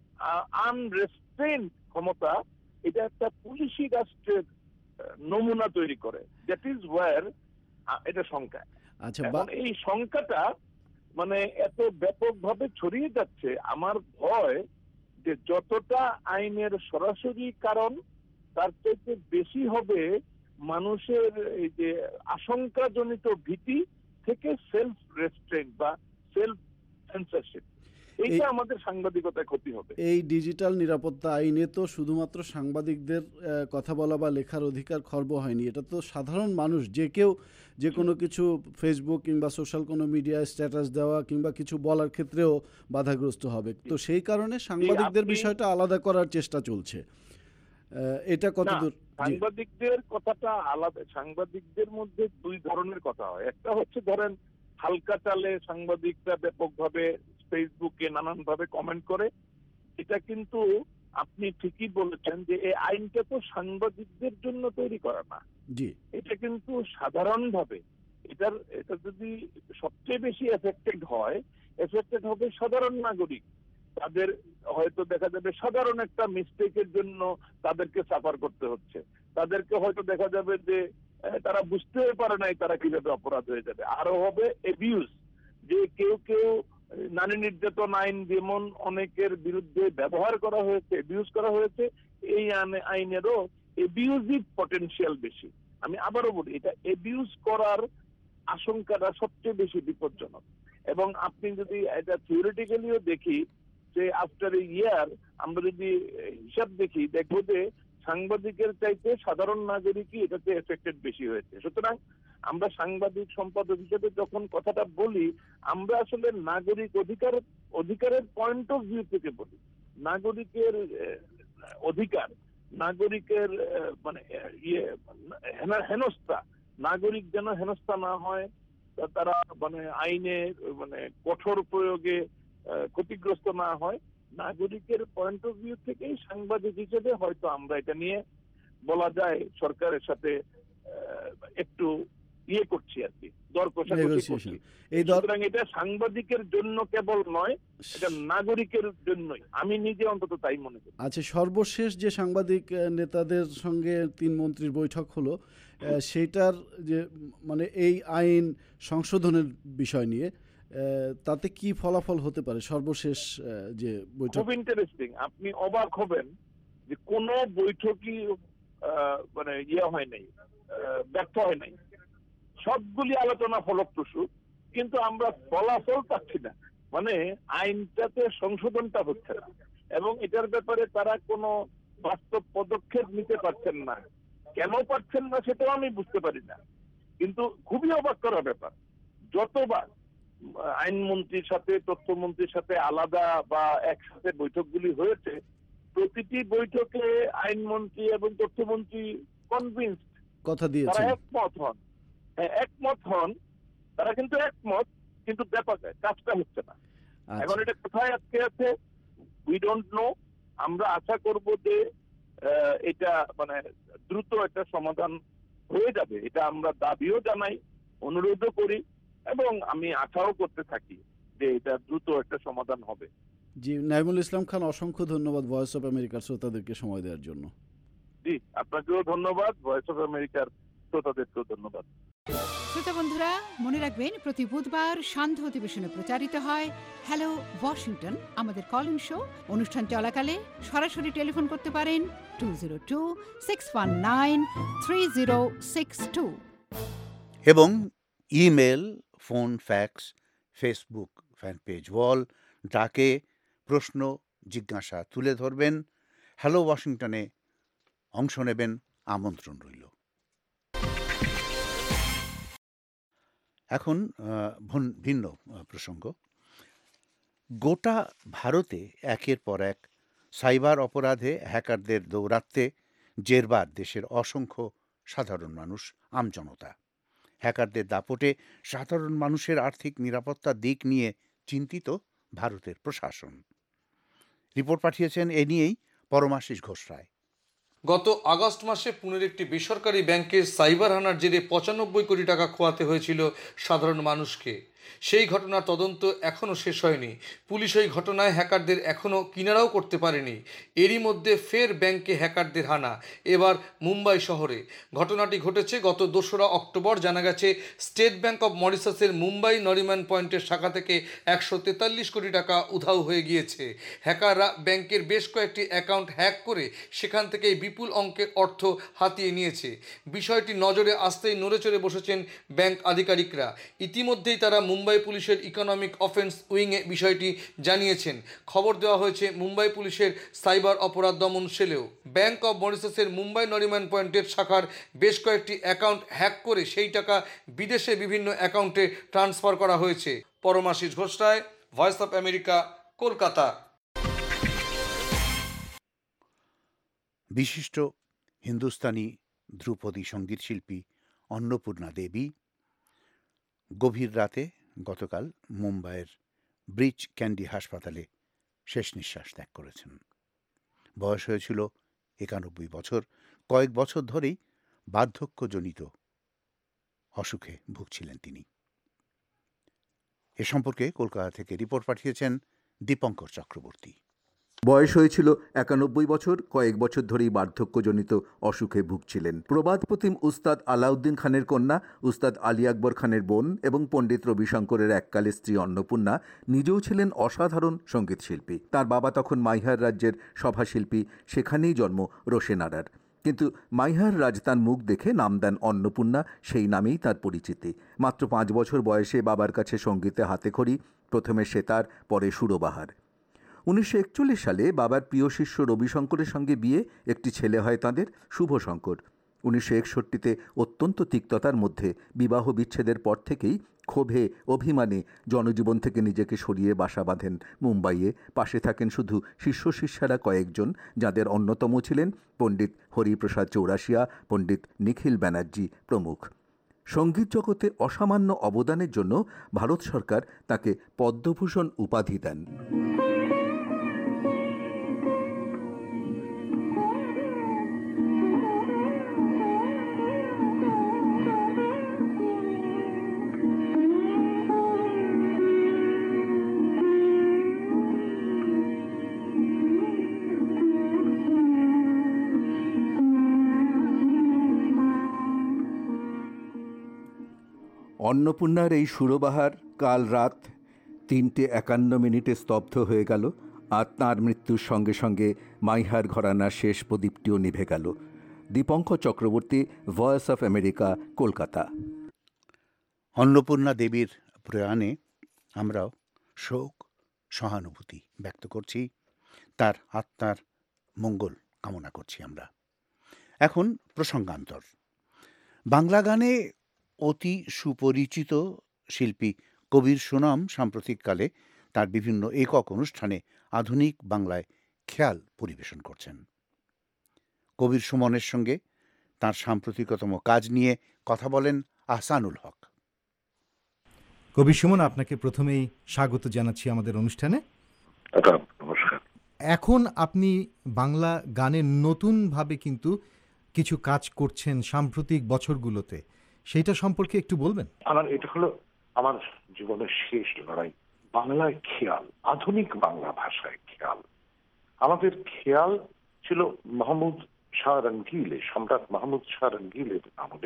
আনরেস্ট্রেন্ট ক্ষমতা এটা একটা পুলিশি রাষ্ট্রের আহ, নমুনা তৈরি করে। দ্যাট ইজ ওয়ার এটা শঙ্কা। আচ্ছা এখন বা- এই শঙ্কাটা মানে এত ব্যাপকভাবে ছড়িয়ে যাচ্ছে, আমার ভয় যে যতটা আইনের সরাসরি কারণ তার চাইতে বেশি হবে মানুষের এই যে আশঙ্কাজনিত ভীতি থেকে সেলফ রেস্ট্রেন্ট বা সেলফ সেন্সরশিপ। এইটা এই- আমাদের সাংবাদিকতায় ক্ষতি হবে। এই ডিজিটাল নিরাপত্তা আইনে তো শুধুমাত্র সাংবাদিকদের আহ, কথা বলা বা লেখার অধিকার খর্ব হয়নি, এটা তো সাধারণ মানুষ যে কেউ যে কোনো কিছু ফেসবুক কিংবা সোশ্যাল কোনো মিডিয়ায় স্ট্যাটাস দেওয়া কিংবা কিছু বলার ক্ষেত্রেও বাধাগ্রস্ত হবে। তো সেই কারণে সাংবাদিকদের আপনি- বিষয়টা আলাদা করার চেষ্টা চলছে। আহ, এটা না, কতদূর? জি সাংবাদিকদের কথাটা আলাদা। সাংবাদিকদের মধ্যে দুই ধরনের কথা হয়। একটা হচ্ছে ধরেন হালকা চালে সাংবাদিকরা ব্যাপকভাবে ফেসবুকে নানান ভাবে কমেন্ট করে, এটা কিন্তু আপনি ঠিকই বলেছেন যে এই আইনটা তো সাংবাদিকদের জন্য তৈরি করা না। জি এটা কিন্তু সাধারণভাবে এটার এটা যদি সবচেয়ে বেশি এফেক্টেড হয়, এফেক্টেড হবে সাধারণ নাগরিক। তাদের হয়তো দেখা যাবে সাধারণ একটা মিস্টেকের জন্য তাদেরকে সাফার করতে হচ্ছে। তাদেরকে হয়তো দেখা যাবে যে আহ, তারা বুঝতেই পারে নাই তারা কিভাবে অপরাধ হয়ে যাবে। আরো হবে এবিউজ, যে কেউ কেউ আহ, নারী নির্যাতন আইন যেমন অনেকের বিরুদ্ধে ব্যবহার করা হয়েছে, এবিউজ করা হয়েছে, এই আইনে- আইনেরও এবিউজিভ পটেনশিয়াল বেশি। আমি আবারও বলি, এটা এবিউজ করার আশঙ্কাটা সবচেয়ে বেশি বিপজ্জনক। এবং আপনি যদি এটা থিওরিটিক্যালিও দেখি যে আফটার এ ইয়ার আমরা যদি হিসাব দেখি, দেখবো যে সাংবাদিকের চাইতে সাধারণ নাগরিকই এটাতে এফেক্টেড বেশি হয়েছে। সুতরাং আমরা সাংবাদিক সম্পাদক হিসেবে যখন কথাটা বলি, আমরা আসলে নাগরিক অধিকার অধিকারের পয়েন্ট অফ ভিউ থেকে বলি। নাগরিকের আহ, অধিকার, নাগরিকের আহ, মানে আহ, ইয়ে হেনা- হেনস্থা, নাগরিক যেন হেনস্থা না হয়, তা- তারা মানে আইনে মানে কঠোর প্রয়োগে আহ, ক্ষতিগ্রস্ত না হয়। নাগরিকের পয়েন্ট অফ ভিউ থেকেই সাংবাদিক হিসেবে হয়তো আমরা এটা নিয়ে বলা যায় সরকারের সাথে আহ, একটু ইয়ে করছি আর কি, দর কষাকষি নেগোসিয়েশন করছি। এই দর সুতরাং এটা সাংবাদিকের জন্য কেবল নয়, এটা নাগরিকের জন্যই, আমি নিজে অন্তত তাই মনে করি। আচ্ছা, সর্বশেষ যে সাংবাদিক আহ, নেতাদের সঙ্গে তিন মন্ত্রীর বৈঠক হলো, আহ, সেইটার যে উম, মানে এই আইন সংশোধনের বিষয় নিয়ে আহ, তাতে কি ফলাফল হতে পারে সর্বশেষ আহ, যে বৈঠক? খুব ইন্টারেস্টিং। আপনি অবাক হবেন যে কোনো বৈঠকই আহ, মানে ইয়ে হয় নাই, আহ, ব্যর্থ হয় নাই। সবগুলি আলোচনা ফলপ্রসূ, কিন্তু আমরা ফলাফল পাচ্ছি না। মানে আইনটাতে সংশোধনটা হচ্ছে না, এবং এটার ব্যাপারে তারা কোনো বাস্তব পদক্ষেপ নিতে পারছেন না। কেন পারছেন না সেটাও আমি বুঝতে পারি না। কিন্তু খুবই অবাক করা ব্যাপার, যতবার আহ, আইনমন্ত্রীর সাথে তথ্যমন্ত্রীর সাথে আলাদা বা একসাথে বৈঠকগুলি হয়েছে, প্রতিটি বৈঠকে আইনমন্ত্রী এবং তথ্যমন্ত্রী কনভিন্স, কথা তারা দিয়েছেন। একমত হন। হ্যাঁ, একমত হন তারা, কিন্তু একমত, কিন্তু ব্যাপারটা কাজটা হচ্ছে না। আচ্ছা এখন এটা কোথায় আটকে আছে উই ডোন্ট নো। আমরা আশা করব যে আহ, এটা মানে দ্রুত একটা সমাধান হয়ে যাবে। এটা আমরা দাবিও জানাই, অনুরোধও করি, এবং আমি আশাও করতে থাকি যে এটা দ্রুত একটা সমাধান হবে। জি, নাইমুল ইসলাম খান, অসংখ্য ধন্যবাদ ভয়েস অফ আমেরিকার শ্রোতাদেরকে সময় দেওয়ার জন্য। জি, আপনাকেও ধন্যবাদ। ভয়েস অফ আমেরিকার শ্রোতাদেরকেও ধন্যবাদ। শ্রোতা বন্ধুরা, মনে রাখবেন প্রতি বুধবার সান্ধ্য অধিবেশনে প্রচারিত হয় হ্যালো ওয়াশিংটন, আমাদের কল ইন শো। অনুষ্ঠান চলাকালে সরাসরি টেলিফোন করতে পারেন two zero two six one nine three zero six two এবং email, phone, fax, Facebook fan page wall, ডাকে প্রশ্ন জিজ্ঞাসা তুলে ধরবেন। হ্যালো ওয়াশিংটনে অংশ নেবেন, আমন্ত্রণ রইল। এখন আহ, ভন- ভিন্ন আহ, প্রসঙ্গ। গোটা ভারতে একের পর এক সাইবার অপরাধে হ্যাকারদের দৌরাত্মে জেরবার দেশের অসংখ্য সাধারণ মানুষ, আমজনতা। হ্যাকারদের দাপটে সাধারণ মানুষের আর্থিক নিরাপত্তার দিক নিয়ে চিন্তিত ভারতের প্রশাসন। রিপোর্ট পাঠিয়েছেন এ নিয়েই পরমাশিস ঘোষ রায়। গত আগস্ট মাসে পুনের একটি বেসরকারি ব্যাংকের সাইবার হানার জেরে পঁচানব্বই কোটি টাকা খোয়াতে হয়েছিল সাধারণ মানুষকে। সেই ঘটনার তদন্ত এখনও শেষ হয়নি। পুলিশ ওই ঘটনায় হ্যাকারদের এখনও কিনারাও করতে পারেনি। এরই মধ্যে ফের ব্যাংকে হ্যাকারদের হানা, এবার মুম্বাই শহরে। ঘটনাটি ঘটেছে গত দোসরা অক্টোবর। জানা গেছে স্টেট ব্যাংক অব মরিশাসের মুম্বাই নরিম্যান পয়েন্টের শাখা থেকে একশো তেতাল্লিশ কোটি টাকা উধাও হয়ে গিয়েছে। হ্যাকাররা ব্যাংকের বেশ কয়েকটি অ্যাকাউন্ট হ্যাক করে সেখান থেকে বিপুল অঙ্কের অর্থ হাতিয়ে নিয়েছে। বিষয়টি নজরে আসতেই নড়েচড়ে বসেছেন ব্যাংক আধিকারিকরা। ইতিমধ্যেই তারা মুম্বাই পুলিশের ইকোনমিক অফেন্স উইংয়ে বিষয়টি জানিয়েছেন। খবর দেওয়া হয়েছে মুম্বাই পুলিশের সাইবার অপরাধ দমন সেলেও। ব্যাংক অব মরিশাসের মুম্বাই নরিম্যান পয়েন্টের শাখার বেশ কয়েকটি অ্যাকাউন্ট হ্যাক করে সেই টাকা বিদেশে বিভিন্ন অ্যাকাউন্টে ট্রান্সফার করা হয়েছে। Paramashis Ghosh Roy, voice of America, Kolkata. বিশিষ্ট হিন্দুস্তানি ধ্রুপদী সঙ্গীত শিল্পী অন্নপূর্ণা দেবী গভীর রাতে গতকাল মুম্বাইয়ের ব্রিচ ক্যান্ডি হাসপাতালে শেষ নিঃশ্বাস ত্যাগ করেছেন। বয়স হয়েছিল একানব্বই বছর। কয়েক বছর ধরেই বার্ধক্যজনিত অসুখে ভুগছিলেন তিনি। এ সম্পর্কে কলকাতা থেকে রিপোর্ট পাঠিয়েছেন দীপঙ্কর চক্রবর্তী। বয়স হয়েছিল একানব্বই বছর। কয়েক বছর ধরেই বার্ধক্যজনিত অসুখে ভুগছিলেন। প্রবাদ প্রতিম উস্তাদ আলাউদ্দিন খানের কন্যা, উস্তাদ আলী আকবর খানের বোন এবং পণ্ডিত রবিশঙ্করের এককালে স্ত্রী অন্নপূর্ণা নিজেও ছিলেন অসাধারণ সঙ্গীতশিল্পী। তার বাবা তখন মাইহার রাজ্যের সভাশিল্পী, সেখানেই জন্ম রোশেন আরার। কিন্তু মাইহার রাজ তার মুখ দেখে নাম দেন অন্নপূর্ণা, সেই নামেই তার পরিচিতি। মাত্র পাঁচ বছর বয়সে বাবার কাছে সঙ্গীতে হাতেখড়ি, প্রথমে সেতার, পরে সুরবাহার। উনিশশো একচল্লিশ সালে বাবার প্রিয় শিষ্য রবিশঙ্করের সঙ্গে বিয়ে, একটি ছেলে হয় তাঁদের, শুভশঙ্কর। উনিশশো একষট্টিতে অত্যন্ত তিক্ততার মধ্যে বিবাহ বিচ্ছেদের পর থেকেই ক্ষোভে অভিমানে জনজীবন থেকে নিজেকে সরিয়ে বাসা বাঁধেন মুম্বাইয়ে। পাশে থাকেন শুধু শিষ্য শিষ্যারা কয়েকজন, যাদের অন্যতম ছিলেন পণ্ডিত হরিপ্রসাদ চৌরাশিয়া, পণ্ডিত নিখিল ব্যানার্জি প্রমুখ। সঙ্গীত জগতে অসামান্য অবদানের জন্য ভারত সরকার তাকে পদ্মভূষণ উপাধি দেন। অন্নপূর্ণার এই সুরবাহার কাল রাত তিনটে একান্ন মিনিটে স্তব্ধ হয়ে গেল, আর তাঁর মৃত্যুর সঙ্গে সঙ্গে মাইহার ঘরানার শেষ প্রদীপটিও নিভে গেল। Dipankar Chakraborty, voice of America, Kolkata. Annapurna দেবীর প্রয়াণে আমরাও শোক সহানুভূতি ব্যক্ত করছি, তার আত্মার মঙ্গল কামনা করছি আমরা। এখন প্রসঙ্গান্তর। বাংলা গানে অতি সুপরিচিত শিল্পী কবির সুনাম সাম্প্রতিককালে তার বিভিন্ন একক অনুষ্ঠানে আধুনিক বাংলায় খেয়াল পরিবেশন করছেন। কবির সুমনের সঙ্গে তার সাম্প্রতিকতম কাজ নিয়ে কথা বলেন আহসানুল হক। কবির সুমন, আপনাকে প্রথমেই স্বাগত জানাচ্ছি আমাদের অনুষ্ঠানে। নমস্কার। এখন আপনি বাংলা গানের নতুনভাবে কিন্তু কিছু কাজ করছেন সাম্প্রতিক বছরগুলোতে, সেইটা সম্পর্কে একটু বলবেন? আমার এটা হলো আমার জীবনের শেষ লড়াই, বাংলায় খেয়াল, আধুনিক বাংলা ভাষায় খেয়াল। আমাদের খেয়াল ছিল মাহমুদ শাহ রঙ্গিলে, সম্রাট মাহমুদ শাহ রঙ্গিলের আমলে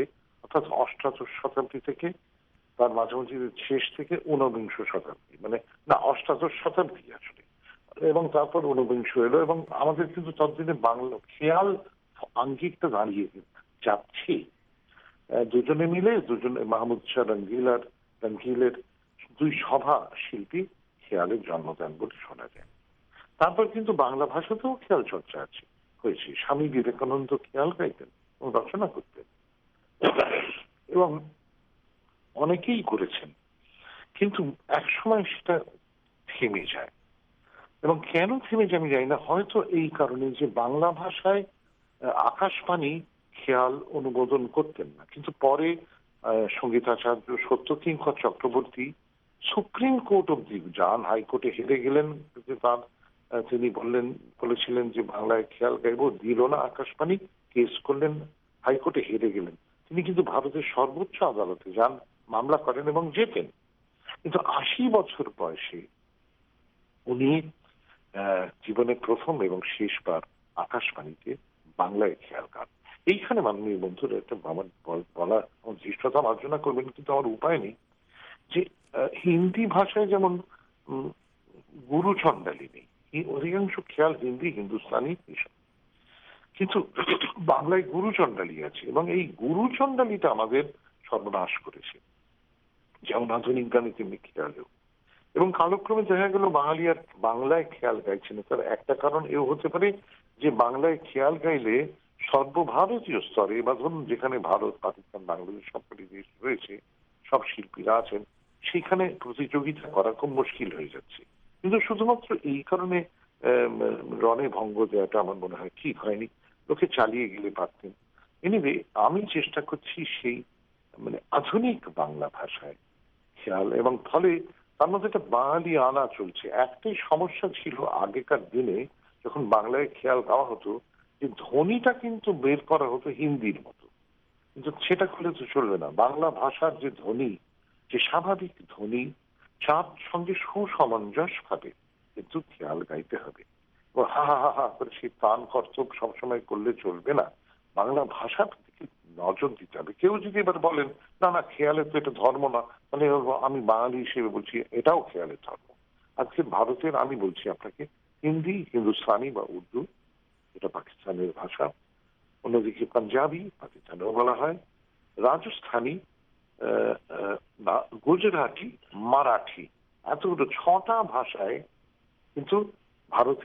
অর্থাৎ অষ্টাদশ শতাব্দী থেকে তার মাঝামাঝি শেষ থেকে ঊনবিংশ শতাব্দী, মানে না অষ্টাদশ শতাব্দী আসলে, এবং তারপর ঊনবিংশ এলো, এবং আমাদের কিন্তু ততদিনে বাংলা খেয়াল আঙ্গিকটা দাঁড়িয়ে যাচ্ছে। দুজনে মিলে দুজনে মাহমুদ শাহ রঙ্গিল আর রঙ্গিলের দুই সভা শিল্পী খেয়ালের জন্ম দেন বলে শোনা যায়। তারপর কিন্তু বাংলা ভাষাতেও খেয়াল চর্চা আছে হয়েছে। স্বামী বিবেকানন্দ খেয়াল গাইতেন এবং রচনা করতেন, এবং অনেকেই করেছেন, কিন্তু একসময় সেটা থেমে যায়। এবং কেন থেমে যায় আমি জানি না, হয়তো এই কারণে যে বাংলা ভাষায় আকাশবাণী খেয়াল অনুমোদন করতেন না, কিন্তু পরে সঙ্গীতাচার্য সত্যকিঙ্কর চক্রবর্তী সুপ্রিম কোর্ট অব্দি যান, হাইকোর্টে হেরে গেলেন, তার তিনি বললেন বলেছিলেন যে বাংলায় খেয়াল গাইব, দিল না আকাশবাণী, কেস করলেন, হাইকোর্টে হেরে গেলেন। তিনি কিন্তু ভারতের সর্বোচ্চ আদালতে যান, মামলা করেন এবং জেতেন। কিন্তু আশি বছর বয়সে উনি জীবনে প্রথম এবং শেষবার আকাশবাণীতে বাংলায় খেয়াল গান। এইখানে মাননীয় বন্ধুরা একটা আমার বলা ধৃষ্টতা মার্জনা করবেন, কিন্তু আমার উপায় নেই, যে হিন্দি ভাষায় যেমন গুরুচণ্ডালী নেই, অধিকাংশ খেয়াল হিন্দি হিন্দুস্তানি এসব, কিন্তু বাংলায় গুরুচণ্ডালী আছে, এবং এই গুরুচণ্ডালীটা আমাদের সর্বনাশ করেছে, যেমন আধুনিক গানে তেমনি খেয়ালেও। এবং কালক্রমে দেখা গেল বাঙালি আর বাংলায় খেয়াল গাইছে না। তার একটা কারণ এও হতে পারে যে বাংলায় খেয়াল গাইলে সর্বভারতীয় স্তরে, বা ধরুন যেখানে ভারত, পাকিস্তান, বাংলাদেশ সবকটি দেশ রয়েছে, সব শিল্পীরা আছেন, সেখানে প্রতিযোগিতা করা খুব মুশকিল হয়ে যাচ্ছে। কিন্তু শুধুমাত্র এই কারণে রণে ভঙ্গ দেওয়াটা আমার মনে হয় ঠিক হয়নি, লোকে চালিয়ে গেলে পারতেন। এনিওয়ে, আমি চেষ্টা করছি সেই মানে আধুনিক বাংলা ভাষায় খেয়াল, এবং ফলে তার মধ্যে একটা বাঙালি আনা চলছে। একটাই সমস্যা ছিল আগেকার দিনে যখন বাংলায় খেয়াল গাওয়া হতো, যে ধ্বনিটা কিন্তু বের করা হতো হিন্দির মতো, কিন্তু সেটা করলে তো চলবে না। বাংলা ভাষার যে ধ্বনি, যে স্বাভাবিক ধ্বনি, চার সঙ্গে সুসমঞ্জস ভাবে কিন্তু খেয়াল গাইতে হবে। হা হা হা হা করে সেই প্রাণ কর্তব্য সবসময় করলে চলবে না, বাংলা ভাষার দিকে নজর দিতে হবে। কেউ যদি এবার বলেন না না খেয়ালের তো এটা ধর্ম না, মানে আমি বাঙালি হিসেবে বলছি এটাও খেয়ালের ধর্ম। আজকে ভারতের, আমি বলছি আপনাকে, হিন্দি, হিন্দুস্তানি বা উর্দু, এটা পাকিস্তানের ভাষা, অন্যদিকে পাঞ্জাবি পাকিস্তানেও বলা হয়, রাজস্থানী, গুজরাটি, মারাঠি, এতগুলো ছটা ভাষায় কিন্তু ভারতে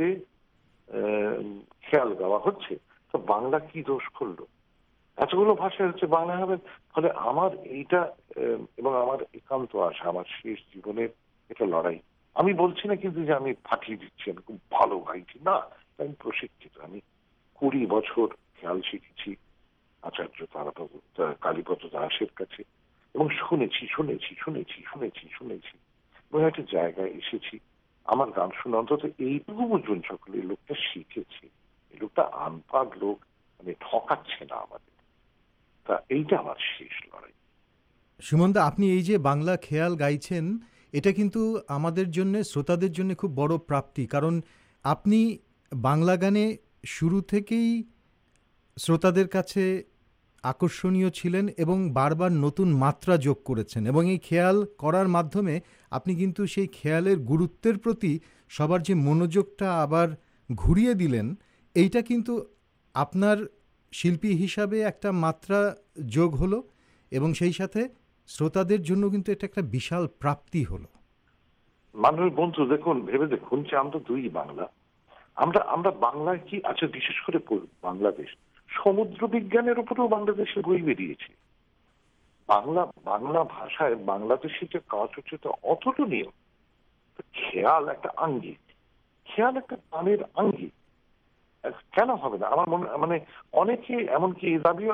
খেয়াল গাওয়া হচ্ছে। তো বাংলা কি দোষ করলো? এতগুলো ভাষায় হচ্ছে বাংলা হবে। ফলে আমার এইটা, এবং আমার একান্ত আশা, আমার শেষ জীবনের এটা লড়াই। আমি বলছি না কিন্তু যে আমি ফাটিয়ে দিচ্ছি, আমি খুব ভালো গাইছি, না, আমি প্রশিক্ষিত। আমি কুড়ি বছর খেয়াল শিখেছি আচার্য তারাপদ কালীপদ দাসের কাছে, এবং শুনেছি শুনেছি শুনেছি শুনেছি শুনেছি এবং একটা জায়গায় এসেছি, আমার গান শুনে অন্তত এইটুকু বুঝুন সকলে, এই লোকটা শিখেছে, এই লোকটা আনপাড় লোক, মানে ঠকাচ্ছে না আমাদের। তা এইটা আমার শেষ লড়াই। সুমনদা, আপনি এই যে বাংলা খেয়াল গাইছেন, এটা কিন্তু আমাদের জন্য, শ্রোতাদের জন্য খুব বড় প্রাপ্তি, কারণ আপনি বাংলা গানে শুরু থেকেই শ্রোতাদের কাছে আকর্ষণীয় ছিলেন এবং বারবার নতুন মাত্রা যোগ করেছেন, এবং এই খেয়াল করার মাধ্যমে আপনি কিন্তু সেই খেয়ালের গুরুত্বের প্রতি সবার যে মনোযোগটা আবার ঘুরিয়ে দিলেন, এইটা কিন্তু আপনার শিল্পী হিসাবে একটা মাত্রা যোগ হলো, এবং সেই সাথে শ্রোতাদের জন্য কিন্তু এটা একটা বিশাল প্রাপ্তি হলো। মাননীয় বন্ধু, দেখুন, ভেবে দেখুন যে আমরা দুই বাংলা, আমরা আমরা বাংলায় কি আছে, বিশেষ করে বাংলাদেশ সমুদ্র বিজ্ঞানের উপরেও বাংলাদেশে বই বেরিয়েছে। বাংলা বাংলা ভাষায় বাংলাদেশি যে কাজ হচ্ছে তা অতুলনীয়। খেয়াল একটা আঙ্গিক, খেয়াল একটা গানের আঙ্গিক, কেন হবে না? আমার মনে মানে অনেকে এমনকি এই দাবিও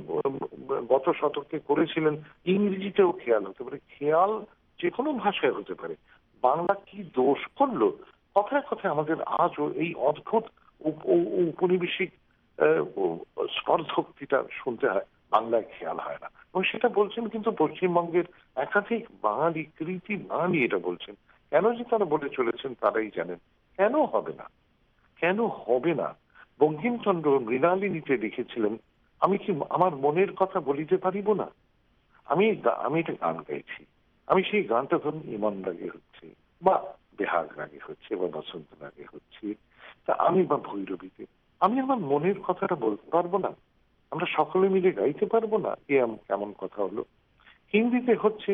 গত শতকে করেছিলেন, ইংরেজিতেও খেয়াল হতে পারে। খেয়াল যে কোনো ভাষায় হতে পারে। বাংলা কি দোষ করলো? কথায় কথায় আমাদের আজও এই অদ্ভুত উপনিবেশিক স্পর্ধোক্তিটা শুনতে হয়, বাংলায় খেয়াল হয় না। এবং সেটা বলছেন কিন্তু পশ্চিমবঙ্গের একাধিক বাঙালি, কৃতি বাঙালি এটা বলছেন। কেন যে তারা বলে চলেছেন তারাই জানেন। কেন হবে না? কেন হবে না? বঙ্কিমচন্দ্র মৃণালিনীতে লিখেছিলেন আমি কি আমার মনের কথা বলিতে পারিব না? আমি আমি একটা গান গাইছি, আমি সেই গানটা ধরুন ইমন রাগে হচ্ছে বা বেহাগ রাগে হচ্ছে বা বসন্ত রাগে হচ্ছে, তা আমি বা ভৈরবীতে আমি আমার মনের কথাটা বলতে পারবো না? আমরা সকলে মিলে গাইতে পারবো না? এ কেমন কথা হলো? হিন্দিতে হচ্ছে,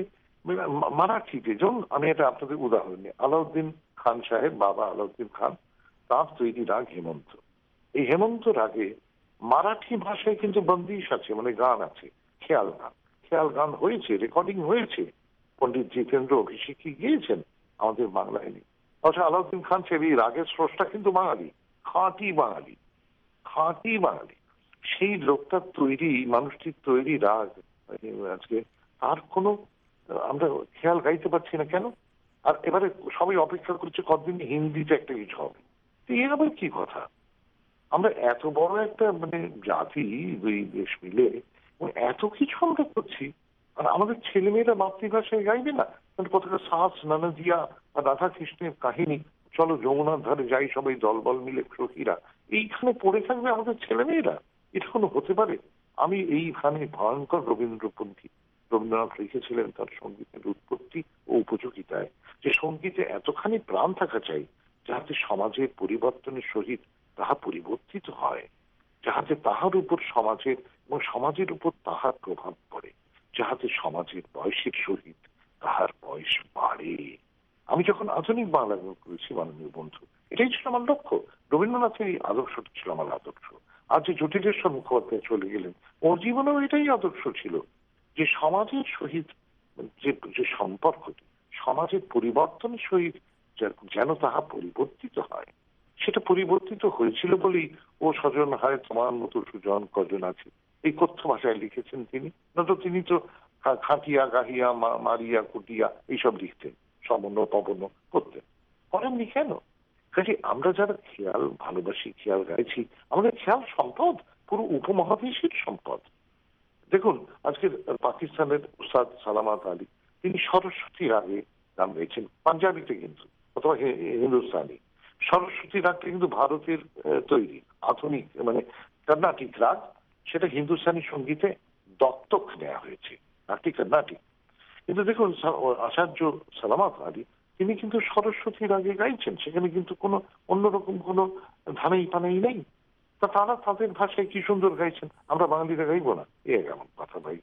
মারাঠিতে, যেমন আমি এটা আপনাদের উদাহরণ নিই, আলাউদ্দিন খান সাহেব, বাবা আলাউদ্দিন খান, তার তৈরি রাগ হেমন্ত। এই হেমন্ত রাগে মারাঠি ভাষায় কিন্তু বন্দিশ আছে, মানে গান আছে, খেয়াল গান। খেয়াল গান হয়েছে, রেকর্ডিং হয়েছে, পন্ডিত জিতেন্দ্র অভিষেকী গিয়েছেন, আমাদের বাংলায় নেই। অথচ আলাউদ্দিন খান সাহেব এই রাগের স্রষ্টা কিন্তু বাঙালি, খাঁটি বাঙালি, খাঁটি বাঙালি। সেই লোকটার তৈরি, মানুষটির তৈরি রাগ আজকে আর কোনো আমরা খেয়াল গাইতে পারছি না কেন? আর এবারে সবাই অপেক্ষা করছে কতদিন হিন্দিতে একটা কিছু হবে। এ আবার কি কথা? আমরা এত বড় একটা মানে জাতি, দুই দেশ মিলে এত কিছু আমরা করছি, আর আমাদের ছেলেমেয়েরা মাতৃভাষায় গাইবে না? কতটা সাহস, নানাজিয়া আর রাধা কৃষ্ণের কাহিনী, চলো যমুনার ধারে যাই সবাই দলবল মিলে সখীরা, এইখানে পড়ে থাকবে আমাদের ছেলেমেয়েরা? এটা কোনো হতে পারে? আমি এইখানে ভয়ঙ্কর রবীন্দ্রপন্থী। রবীন্দ্রনাথ লিখেছিলেন তার সঙ্গীতের উৎপত্তি ও উপযোগিতায় যে সঙ্গীতে এতখানি প্রাণ থাকা চাই যাহাতে সমাজের পরিবর্তনের সহিত তাহা পরিবর্তিত হয়, যাহাতে তাহার উপর সমাজের এবং সমাজের উপর তাহার প্রভাব পড়ে, যাহাতে সমাজের বয়সের সহিত তাহার বয়স বাড়ে। আমি যখন আধুনিক বাংলা গান করেছি মাননীয় বন্ধু, এটাই ছিল আমার লক্ষ্য। রবীন্দ্রনাথের এই আদর্শটা ছিল আমার আদর্শ। আজ যে জটিলেশ্বর মুখোপাধ্যায় চলে গেলেন, ওর জীবনেও এটাই আদর্শ ছিল যে সমাজের সহিত যে যে সম্পর্কটি, সমাজের পরিবর্তনের সহিত যেন তাহা পরিবর্তিত হয়। সেটা পরিবর্তিত হয়েছিল বলেই ও স্বজন হয় তোমার মতো সুজন কজন আছে, এই কথ্য ভাষায় লিখেছেন তিনি। নয়তো তিনি তো খাটিয়া গাহিয়া মারিয়া কুটিয়া এইসব লিখতেন, সমন্য পবন করতেন, করেননি কেন? কাজে আমরা যারা খেয়াল ভালোবাসি, খেয়াল গাইছি, আমাদের খেয়াল সম্পদ পুরো উপমহাদেশের সম্পদ। দেখুন আজকে পাকিস্তানের উস্তাদ সালামাত আলী, তিনি সরস্বতী রাগে গান গাইছেন, পাঞ্জাবিতে কিন্তু, অথবা হিন্দুস্তানি। সরস্বতী রাগটা কিন্তু ভারতের তৈরি আধুনিক মানে কর্ণাটিক রাগ, সেটা হিন্দুস্তানি সঙ্গীতে দত্তক নেওয়া হয়েছে, রাগটি কর্ণাটিক। কিন্তু দেখুন আচার্য সালামাত আলী তিনি কিন্তু সরস্বতী রাগে গাইছেন, সেখানে কিন্তু কোনো অন্যরকম কোনো ধানাই পানাই নেই। তা তারা তাদের ভাষায় কি সুন্দর গাইছেন, আমরা বাঙালিরা গাইবো না? এ কেমন কথা ভাই?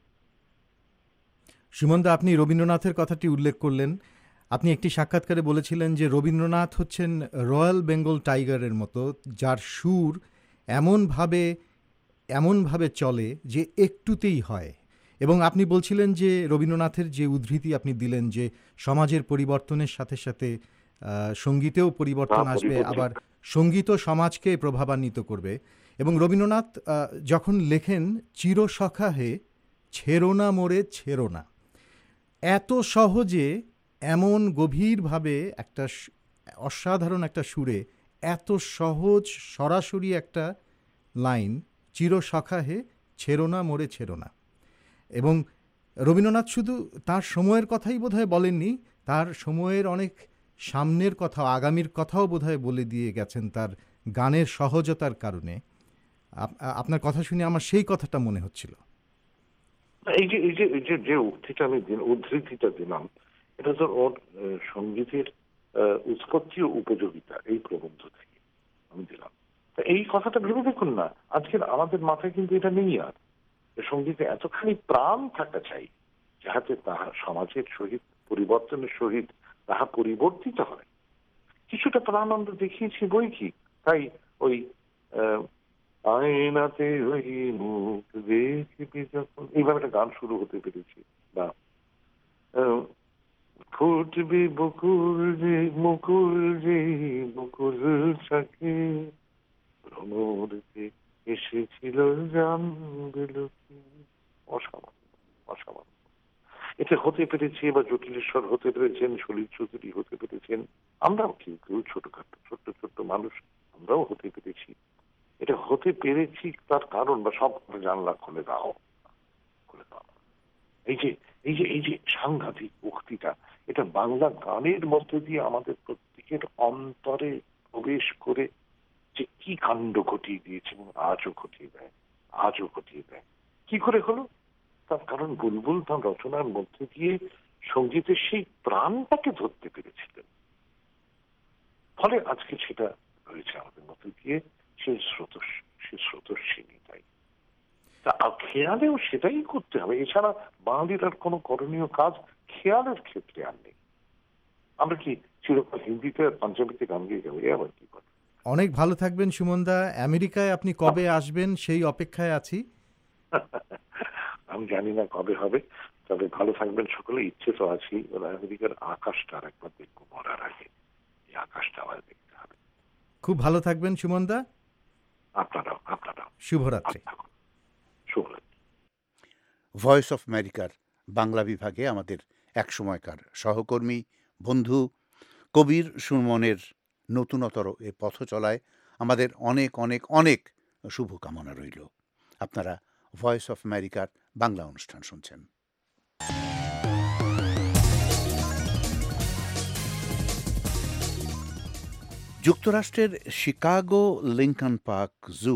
সুমনদা, আপনি রবীন্দ্রনাথের কথাটি উল্লেখ করলেন। আপনি একটি সাক্ষাৎকারে বলেছিলেন যে রবীন্দ্রনাথ হচ্ছেন রয়্যাল বেঙ্গল টাইগারের মতো, যার সুর এমনভাবে এমনভাবে চলে যে একটুতেই হয়। এবং আপনি বলছিলেন যে রবীন্দ্রনাথের যে উদ্ধৃতি আপনি দিলেন যে সমাজের পরিবর্তনের সাথে সাথে সঙ্গীতেও পরিবর্তন আসবে, আবার সঙ্গীত সমাজকে প্রভাবান্বিত করবে। এবং রবীন্দ্রনাথ যখন লেখেন চিরসখা হে ছেড়ো না মোরে ছেড়ো না, এত সহজে এমন গভীরভাবে একটা অসাধারণ একটা সুরে এত সহজ সরাসরি একটা লাইন, চিরসখা হে ছেড়ো না মোরে ছেড়ো না। এবং রবীন্দ্রনাথ শুধু তার সময়ের কথাই বোধহয় বলেননি, তার সময়ের অনেক সামনের কথা, আগামীর কথাও বোধহয় বলে দিয়ে গেছেন তার গানের সহজতার কারণে। আপনার কথা শুনে আমার সেই কথাটা মনে হচ্ছিল। এই যে এই যে এই যে যে উক্তিটা আমি উদ্ধৃতিটা দিলাম, এটা তো ওর সঙ্গীতের উৎপত্তি ও উপযোগিতা এই প্রবন্ধ থেকে আমি দিলাম। এই কথাটা ভেবে দেখুন না, আজকের আমাদের মাথায় কিন্তু এটা নেই। আর সঙ্গীতে এতখানি প্রাণ থাকা চাই যাহাতে তাহা সমাজের সহিত পরিবর্তনের সহিত তাহা পরিবর্তিত হয়। কিছুটা প্রাণ আমরা দেখিয়েছি বই কি, তাই ওই আয়নাতে ওই মুখ দেখবি যখন, এইভাবে একটা গান শুরু হতে পেরেছি। বা ফুটবি বকুল যে মুকুল যে মুকুল থাকে ভ্রমরতে এসেছিল জানবে লোকে। অসামান্য অসামান্য এতে হতে পেরেছি, বা জটিলেশ্বর হতে পেরেছেন, সলিল চৌধুরী হতে পেরেছেন, আমরাও কেউ কেউ ছোটখাটো ছোট্ট ছোট্ট মানুষ আমরাও হতে পেরেছি। এটা হতে পেরেছি তার কারণ, বা সব জানলা খুলে দাও খুলে দাও এই যে এই যে এই যে সাংঘাতিক উক্তিটা, এটা বাংলা গানের মধ্যে দিয়ে আমাদের প্রত্যেকের অন্তরে প্রবেশ করে যে কি কাণ্ড ঘটিয়ে দিয়েছে এবং আজও ঘটিয়ে দেয়। আজও ঘটিয়ে দেয়। কি করে হলো? তার কারণ বুলবুল তার রচনার মধ্যে দিয়ে সঙ্গীতের সেই প্রাণটাকে ধরতে পেরেছিলেন, ফলে আজকে সেটা রয়েছে আমাদের মধ্যে দিয়ে, সেই স্রোত সে স্রোতস্বিনী। তাই তা খেয়ালেও সেটাই করতে হবে, এছাড়া বাঙালির আর কোনো করণীয় কাজ খেয়ালের ক্ষেত্রে আর নেই। আমরা কি চিরকাল হিন্দিতে আর পাঞ্জাবিতে গান গিয়ে যাবো? এ আবার কি কথা? অনেক ভালো থাকবেন সুমনদা। আমেরিকায় আপনি কবে আসবেন সেই অপেক্ষায় আছি। আমি জানি না কবে হবে, তবে ভালো থাকবেন সকলে। ইচ্ছে তো আছি, আমেরিকার আকাশটা আর একবার দেখবো মরার আগে। এই আকাশটা আবার দেখতে হবে। খুব ভালো থাকবেন সুমনদা। আপনারাও আপনারাও শুভরাত্রি। শুভরাত্রি। ভয়েস অফ আমেরিকার বাংলা বিভাগে আমাদের এক সময়কার সহকর্মী, বন্ধু কবির সুমনের নতুনতর এ পথ চলায় আমাদের অনেক অনেক অনেক শুভকামনা রইল। আপনারা ভয়েস অফ আমেরিকার বাংলা অনুষ্ঠান শুনছেন। যুক্তরাষ্ট্রের শিকাগো লিঙ্কন পার্ক জু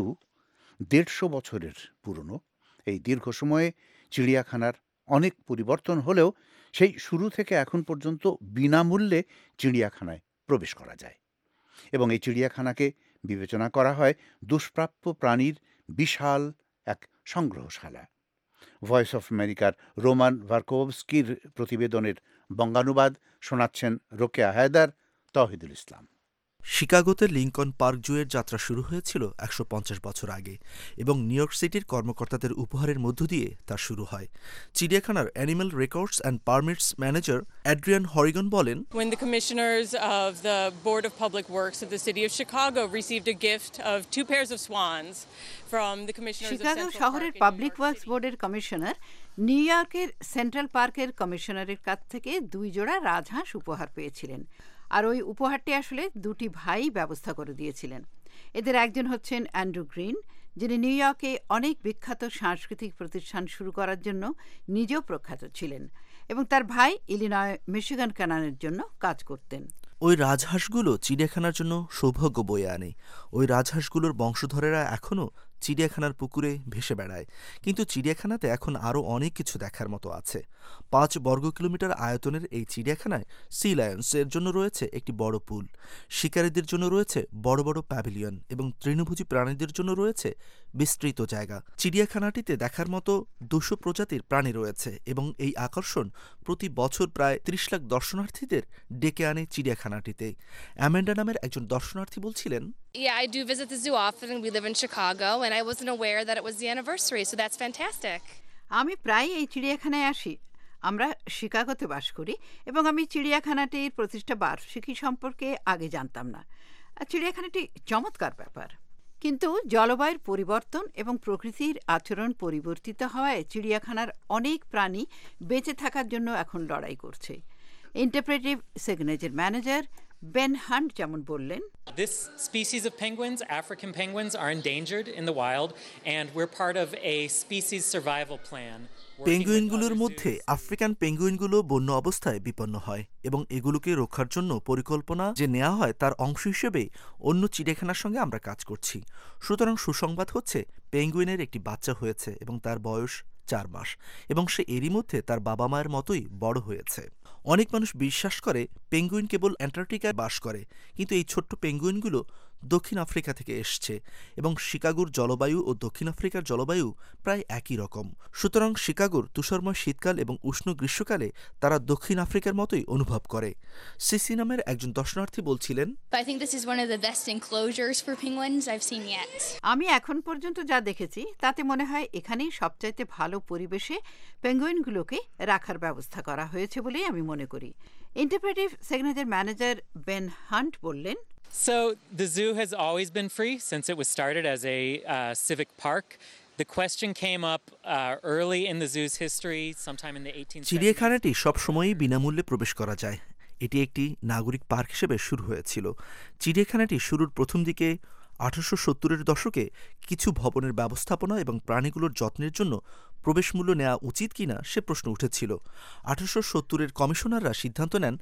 দেড়শো বছরের পুরনো। এই দীর্ঘ সময়ে চিড়িয়াখানার অনেক পরিবর্তন হলেও সেই শুরু থেকে এখন পর্যন্ত বিনামূল্যে চিড়িয়াখানায় প্রবেশ করা যায় এবং এই চিড়িয়াখানাকে বিবেচনা করা হয় দুষ্প্রাপ্য প্রাণীর বিশাল এক সংগ্রহশালা। ভয়েস অফ আমেরিকার রোমান ভার্কোভস্কির প্রতিবেদনের বঙ্গানুবাদ শোনাচ্ছেন রোকেয়া হায়দার, তৌহিদুল ইসলাম। শিকাগোতে লিঙ্কন পার্ক জুয়ের যাত্রা শুরু হয়েছিল একশো পঞ্চাশ বছর আগে এবং নিউ ইয়র্ক সিটির কর্মকর্তাদের উপহারের মধ্য দিয়ে তা শুরু হয়। চিড়িয়াখানার animal records and permits manager Adrian Horrigan বলেন, When the commissioners of the Board of Public Works of the City of Chicago received a gift of two pairs of swans from the commissioners of Chicago Central শহরের Park in public New York works City. বোর্ডের কমিশনার New ইয়র্কের Central পার্কের কমিশনারের কাছ থেকে দুই জোড়া রাজহাঁস উপহার পেয়েছিলেন। আর ওই উপহারটি আসলে দুটি ভাই ব্যবস্থা করে দিয়েছিলেন। এদের একজন হচ্ছেন অ্যান্ড্রু গ্রিন, যিনি নিউ ইয়র্কে অনেক বিখ্যাত সাংস্কৃতিক প্রতিষ্ঠান শুরু করার জন্য নিজেও প্রখ্যাত ছিলেন, এবং তার ভাই ইলিনয় মিশিগান ক্যাননের জন্য কাজ করতেন। ওই রাজহাঁসগুলো চিড়িয়াখানার জন্য সৌভাগ্য বয়ে আনে। ওই রাজহাঁসগুলোর বংশধরেরা এখনও চিড়িয়াখানার পুকুরে ভেসে বেড়ায়। কিন্তু চিড়িয়াখানাতে এখন আরও অনেক কিছু দেখার মতো আছে। পাঁচ বর্গ কিলোমিটার আয়তনের এই চিড়িয়াখানায় সি লায়ন্সের জন্য রয়েছে একটি বড় পুল, শিকারীদের জন্য রয়েছে বড় বড় প্যাভিলিয়ন এবং তৃণভোজী প্রাণীদের জন্য রয়েছে বিস্তৃত জায়গা। চিড়িয়াখানাটিতে দেখার মতো দুশো প্রজাতির প্রাণী রয়েছে এবং এই আকর্ষণ প্রতি বছর প্রায় ত্রিশ লাখ দর্শনার্থীদের ডেকে আনে চিড়িয়াখানাটিতে। অ্যামেন্ডা নামের একজন দর্শনার্থী বলছিলেন, Yeah, I do visit the zoo often, and we live in Chicago, and I wasn't aware that it was the anniversary, so that's fantastic. আমি প্রায় এই চিড়িয়াখানায় আসি। আমরা শিকাগোতে বাস করি এবং আমি চিড়িয়াখানাটির প্রতিষ্ঠা বার্ষিকী সম্পর্কে আগে জানতাম না। আর চিড়িয়াখানাটি চমৎকার ব্যাপার, কিন্তু জলবায়ুর পরিবর্তন এবং প্রকৃতির আচরণ পরিবর্তিত হওয়ায় চিড়িয়াখানার অনেক প্রাণী বেঁচে থাকার জন্য এখন লড়াই করছে। Interpretive signature manager Ben Hunt যেমন বললেন, This species of penguins, African penguins, are endangered in the wild, and we're part of a species survival plan. পেঙ্গুইনগুলোর মধ্যে আফ্রিকান পেঙ্গুইনগুলো বন্য অবস্থায় বিপন্ন হয় এবং এগুলোকে রক্ষার জন্য পরিকল্পনা যে নেওয়া হয় তার অংশ হিসেবে অন্য চিড়িয়াখানার সঙ্গে আমরা কাজ করছি। সুতরাং সুসংবাদ হচ্ছে পেঙ্গুইনের একটি বাচ্চা হয়েছে এবং তার বয়স চার মাস এবং সে এরই মধ্যে তার বাবা মায়ের মতোই বড় হয়েছে। অনেক মানুষ বিশ্বাস করে পেঙ্গুইন কেবল অ্যান্টার্কটিকায় বাস করে, কিন্তু এই ছোট্ট পেঙ্গুইনগুলো দক্ষিণ আফ্রিকা থেকে এসছে এবং শিকাগোর জলবায়ু ও দক্ষিণ আফ্রিকার জলবায়ু প্রায় একই রকম। সুতরাং শিকাগোর তুষারময় শীতকাল এবং উষ্ণ গ্রীষ্মকালে তারা দক্ষিণ আফ্রিকার মতোই অনুভব করে। সিসি নামের একজন দর্শনার্থী বলছিলেন, I think this is one of the best enclosures for penguins I've seen yet. আমি এখন পর্যন্ত যা দেখেছি তাতে মনে হয় এখানেই সবচাইতে ভালো পরিবেশে পেঙ্গুইনগুলোকে রাখার ব্যবস্থা করা হয়েছে বলেই আমি মনে করি। Interpretive signature manager Ben Hunt বললেন, So the zoo has always been free since it was started as a uh, civic park. The question came up uh, early in the zoo's history, sometime in the eighteen seventies. চিড়িয়াখানাটি সবসময়ই বিনামূল্যে প্রবেশ করা যায়। এটি একটি নাগরিক park হিসেবে শুরু হয়েছিল। চিড়িয়াখানাটি শুরুর প্রথম দিকে আঠারোশো সত্তরের দশকে কিছু ভবনের ব্যবস্থাপনা এবং প্রাণীগুলোর যত্নের জন্য প্রবেশ মূল্য নেওয়া উচিত কিনা সে প্রশ্ন উঠেছিল। আঠারোশো সত্তরের কমিশনাররা সিদ্ধান্ত নেন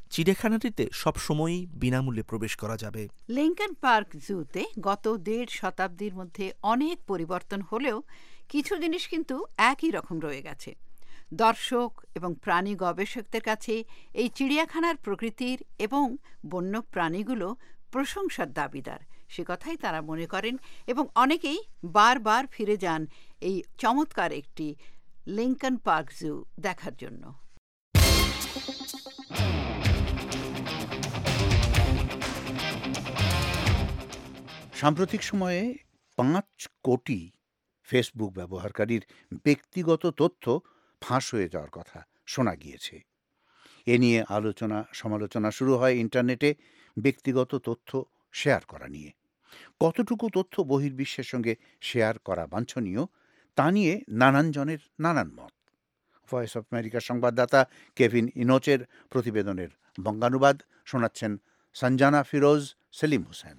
চিড়িয়াখানাটিতে সবসময়ই বিনামূল্যে প্রবেশ করা যাবে। লিংকন পার্ক জুতে গত দেড় শতাব্দীর মধ্যে অনেক পরিবর্তন হলেও কিছু জিনিস কিন্তু একই রকম রয়ে গেছে। দর্শক এবং প্রাণী গবেষকদের কাছে এই চিড়িয়াখানার প্রকৃতির এবং বন্য প্রাণীগুলো প্রশংসার দাবিদার, সে কথাই তারা মনে করেন এবং অনেকেই বারবার ফিরে যান এই চমৎকার একটি লিংকন পার্ক জু দেখার জন্য। সাম্প্রতিক সময়ে পাঁচ কোটি ফেসবুক ব্যবহারকারীর ব্যক্তিগত তথ্য ফাঁস হয়ে যাওয়ার কথা শোনা গিয়েছে। এ নিয়ে আলোচনা সমালোচনা শুরু হয় ইন্টারনেটে ব্যক্তিগত তথ্য শেয়ার করা নিয়ে। কতটুকু তথ্য বহির্বিশ্বের সঙ্গে শেয়ার করা বাঞ্ছনীয় তা নিয়ে নানান জনের নানান মত। ভয়েস অফ আমেরিকার সংবাদদাতা কেভিন ইনোচের প্রতিবেদনের বঙ্গানুবাদ শোনাচ্ছেন সঞ্জানা ফিরোজ সেলিম হোসেন।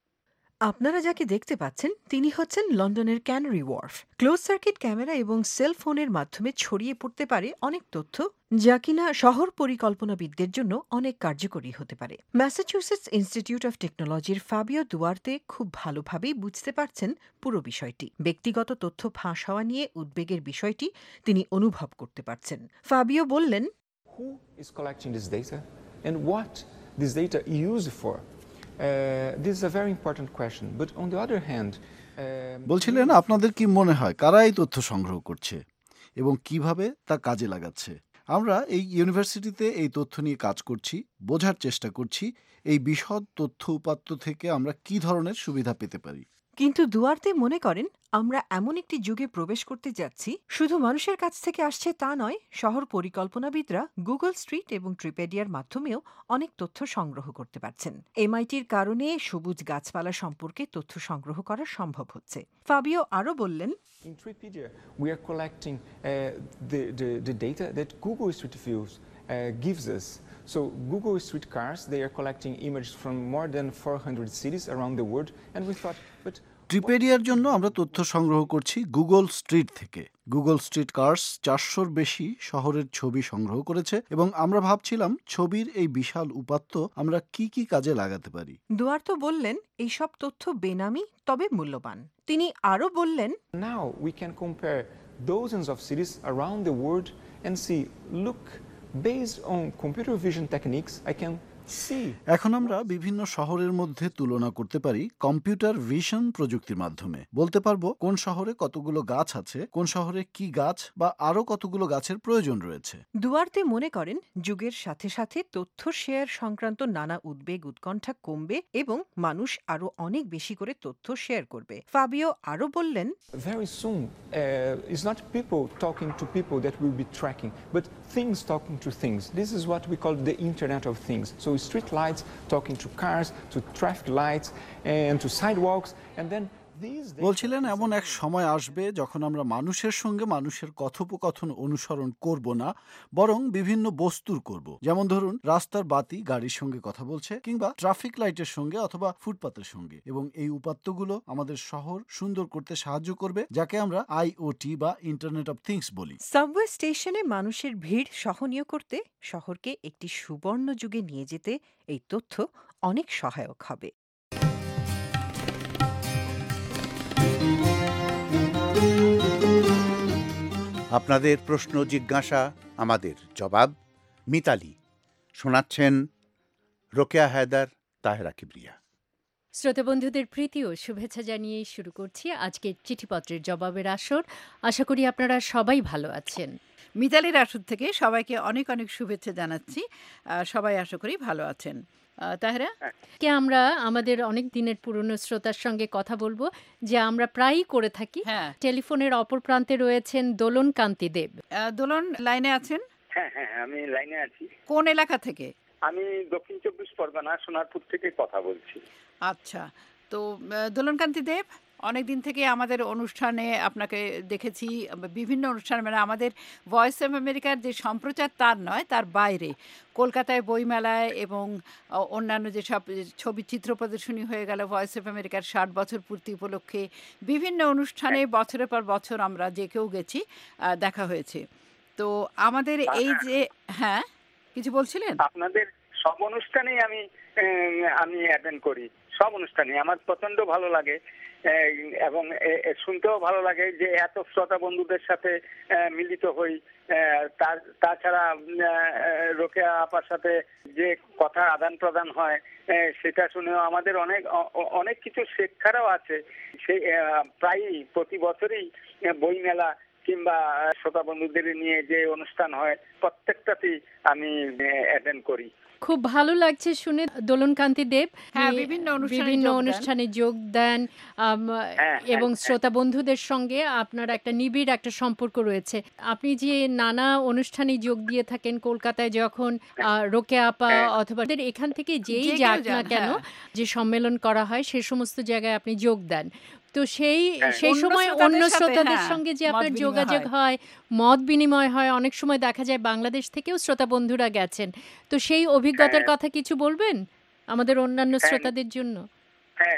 আপনারা যাকে দেখতে পাচ্ছেন তিনি হচ্ছেন লন্ডনের Canary Wharf. Close circuit camera এবং সেল ফোনের মাধ্যমে ছড়িয়ে পড়তে পারে অনেক তথ্য, যা কিনা শহর পরিকল্পনাবিদদের জন্য অনেক কার্যকরী হতে পারে। ম্যাসাচুসেটস ইনস্টিটিউট অফ টেকনোলজির ফাবিও দুয়ার্তে খুব ভালোভাবেই বুঝতে পারছেন পুরো বিষয়টি। ব্যক্তিগত তথ্য ফাঁস হওয়া নিয়ে উদ্বেগের বিষয়টি তিনি অনুভব করতে পারছেন। ফাবিও বললেন, Who is collecting this data and what this data is used for? Uh, this is a very important question, but on the other hand, বলছিলেন আপনাদের কি মনে হয় কারা এই তথ্য সংগ্রহ করছে এবং কিভাবে তা কাজে লাগাচ্ছে? আমরা এই ইউনিভার্সিটিতে এই তথ্য নিয়ে কাজ করছি, বোঝার চেষ্টা করছি এই বিশদ তথ্য উপাত্ত থেকে আমরা কি ধরনের সুবিধা পেতে পারি। কিন্তু দুয়ার্তে মনে করেন আমরা এমন একটি যুগে প্রবেশ করতে যাচ্ছি শুধু মানুষের কাছ থেকে আসছে তা নয়, শহর পরিকল্পনাবিদরা গুগল স্ট্রিট এবং ট্রিপেডিয়ার মাধ্যমেও অনেক তথ্য সংগ্রহ করতে পারছেন। এমআইটির কারণে সবুজ গাছপালা সম্পর্কে তথ্য সংগ্রহ করা সম্ভব হচ্ছে। ফাবিও আরও বললেন, in Tripedia we are collecting uh, the, the the data that Google Street Views uh, gives us. So Google Street Cars, they are collecting images from more than four hundred cities around the world, and we thought, but ট্রিপেডিয়ার জন্য আমরা তথ্য সংগ্রহ করছি Google street থেকে। Google street cars চারশোর বেশি শহরের ছবি সংগ্রহ করেছে এবং আমরা ভাবছিলাম ছবির এই বিশাল উপাত্ত আমরা কি কি কাজে লাগাতে পারি। দুয়ার্তো বললেন, এইসব তথ্য বেনামি তবে মূল্যবান। তিনি আরও বললেন, now we can compare dozens of cities around the world and see, look, based on computer vision techniques, I can see. এখন আমরা বিভিন্ন শহরের মধ্যে তুলনা করতে পারি কম্পিউটার ভিশন প্রযুক্তির মাধ্যমে। বলতে পারবো কোন শহরে কতগুলো গাছ আছে, কোন শহরে কি গাছ বা আরো কতগুলো গাছের প্রয়োজন রয়েছে। দুয়ার্তে মনে করেন যুগের সাথে সাথে তথ্য শেয়ার সংক্রান্ত নানা উদ্বেগ উৎকণ্ঠা কমবে এবং মানুষ আরো অনেক বেশি করে তথ্য শেয়ার করবে। ফাবিও আরো বললেন, very soon uh, it's not people talking to people that will be tracking, but things talking to things. This is what we call the Internet of Things. So street lights talking to cars, to traffic lights and to sidewalks, and then বলছিলেন এমন এক সময় আসবে যখন আমরা মানুষের সঙ্গে মানুষের কথোপকথন অনুসরণ করব না, বরং বিভিন্ন বস্তুর করব। যেমন ধরুন রাস্তার বাতি গাড়ির সঙ্গে কথা বলছে কিংবা ট্রাফিক লাইটের সঙ্গে অথবা ফুটপাতের সঙ্গে, এবং এই উপাত্তগুলো আমাদের শহর সুন্দর করতে সাহায্য করবে, যাকে আমরা আইওটি বা ইন্টারনেট অফ থিংস বলি। সাবওয়ে স্টেশনে মানুষের ভিড় সহনীয় করতে শহরকে একটি সুবর্ণ যুগে নিয়ে যেতে এই তথ্য অনেক সহায়ক হবে। আপনাদের প্রশ্ন জিজ্ঞাসা, আমাদের জবাব। মিতালি শোনাচ্ছেন রোকেয়া হায়দার, তাহেরা কিবরিয়া। শ্রোতা বন্ধুদের প্রীতি ও শুভেচ্ছা জানিয়েই শুরু করছি আজকের চিঠিপত্রের জবাবের আসর। আশা করি আপনারা সবাই ভালো আছেন। মিতালির আসর থেকে সবাইকে অনেক অনেক শুভেচ্ছা জানাচ্ছি। সবাই আশা করি ভালো আছেন। তাহেরা, কে আমরা আমাদের অনেক দিনের পুরনো শ্রোতার সঙ্গে কথা বলবো, যে আমরা প্রায়ই করে থাকি। টেলিফোনের অপর প্রান্তে রয়েছেন দোলন কান্তি দেব। দোলন লাইনে আছেন? হ্যাঁ হ্যাঁ আমি লাইনে আছি। কোন এলাকা থেকে? আমি দক্ষিণ চব্বিশ পরগনা সোনারপুর থেকে কথা বলছি। আচ্ছা, তো দোলন কান্তি দেব, অনেকদিন থেকে আমাদের অনুষ্ঠানে আপনাকে দেখেছি, বিভিন্ন অনুষ্ঠানে, মানে আমাদের ভয়েস অফ আমেরিকার যে সম্প্রচার তার নয়, তার বাইরে কলকাতায় বইমেলায় এবং অন্যান্য যেসব ছবি চিত্র প্রদর্শনী হয়ে গেল ভয়েস অফ আমেরিকার ষাট বছর পূর্তি উপলক্ষে বিভিন্ন অনুষ্ঠানে বছরের পর বছর আমরা যে কেউ গেছি, দেখা হয়েছে। তো আমাদের এই যে, হ্যাঁ কিছু বলছিলেন? আপনাদের সব অনুষ্ঠানেই আমি আহ, আমি অ্যাটেন্ড করি, সব অনুষ্ঠানে আমার প্রচন্ড ভালো লাগে আহ, এবং এ- এ শুনতেও ভালো লাগে যে এত শ্রোতা বন্ধুদের সাথে আহ, মিলিত হই। আহ, তার- তাছাড়া উম, আহ, রোকেয়া আপার সাথে যে কথা আদান প্রদান হয় আহ, সেটা শুনেও আমাদের অনেক অ- অ- অনেক কিছু শেখারও আছে। সেই আহ, প্রায়ই প্রতি বছরই আহ, বইমেলা কিংবা শ্রোতা বন্ধুদের নিয়ে যে অনুষ্ঠান হয় প্রত্যেকটাতেই আমি অ্যাটেন্ড করি। খুব ভালো লাগছে শুনে দোলনকান্তি দেব, হ্যাঁ, আপনি বিভিন্ন অনুষ্ঠানে বিভিন্ন যোগ দেন। অনুষ্ঠানে যোগ দেন আম, হ্যাঁ, এবং হ্যাঁ, শ্রোতা বন্ধুদের সঙ্গে আপনার একটা নিবিড় একটা সম্পর্ক রয়েছে। আপনি যে নানা অনুষ্ঠানে যোগ দিয়ে থাকেন কলকাতায় যখন আহ, রোকেয়া আপা অথবা এখান থেকে যেই যে কেউ যাক না যান, কেন, হ্যাঁ। যে সম্মেলন করা হয় সে সমস্ত জায়গায় আপনি যোগ দেন। তো সেই হ্যাঁ। সেই অন্য সময় শ্রোতাদের অন্য সাথে, শ্রোতাদের হ্যাঁ, সঙ্গে যে মত আপনার বিনিময় যোগাযোগ হয়। হয়, মত বিনিময় হয়, অনেক সময় দেখা যায় বাংলাদেশ থেকেও শ্রোতা বন্ধুরা গেছেন। তো সেই অভিজ্ঞতার হ্যাঁ। কথা কিছু বলবেন আমাদের অন্যান্য হ্যাঁ। শ্রোতাদের জন্য? হ্যাঁ,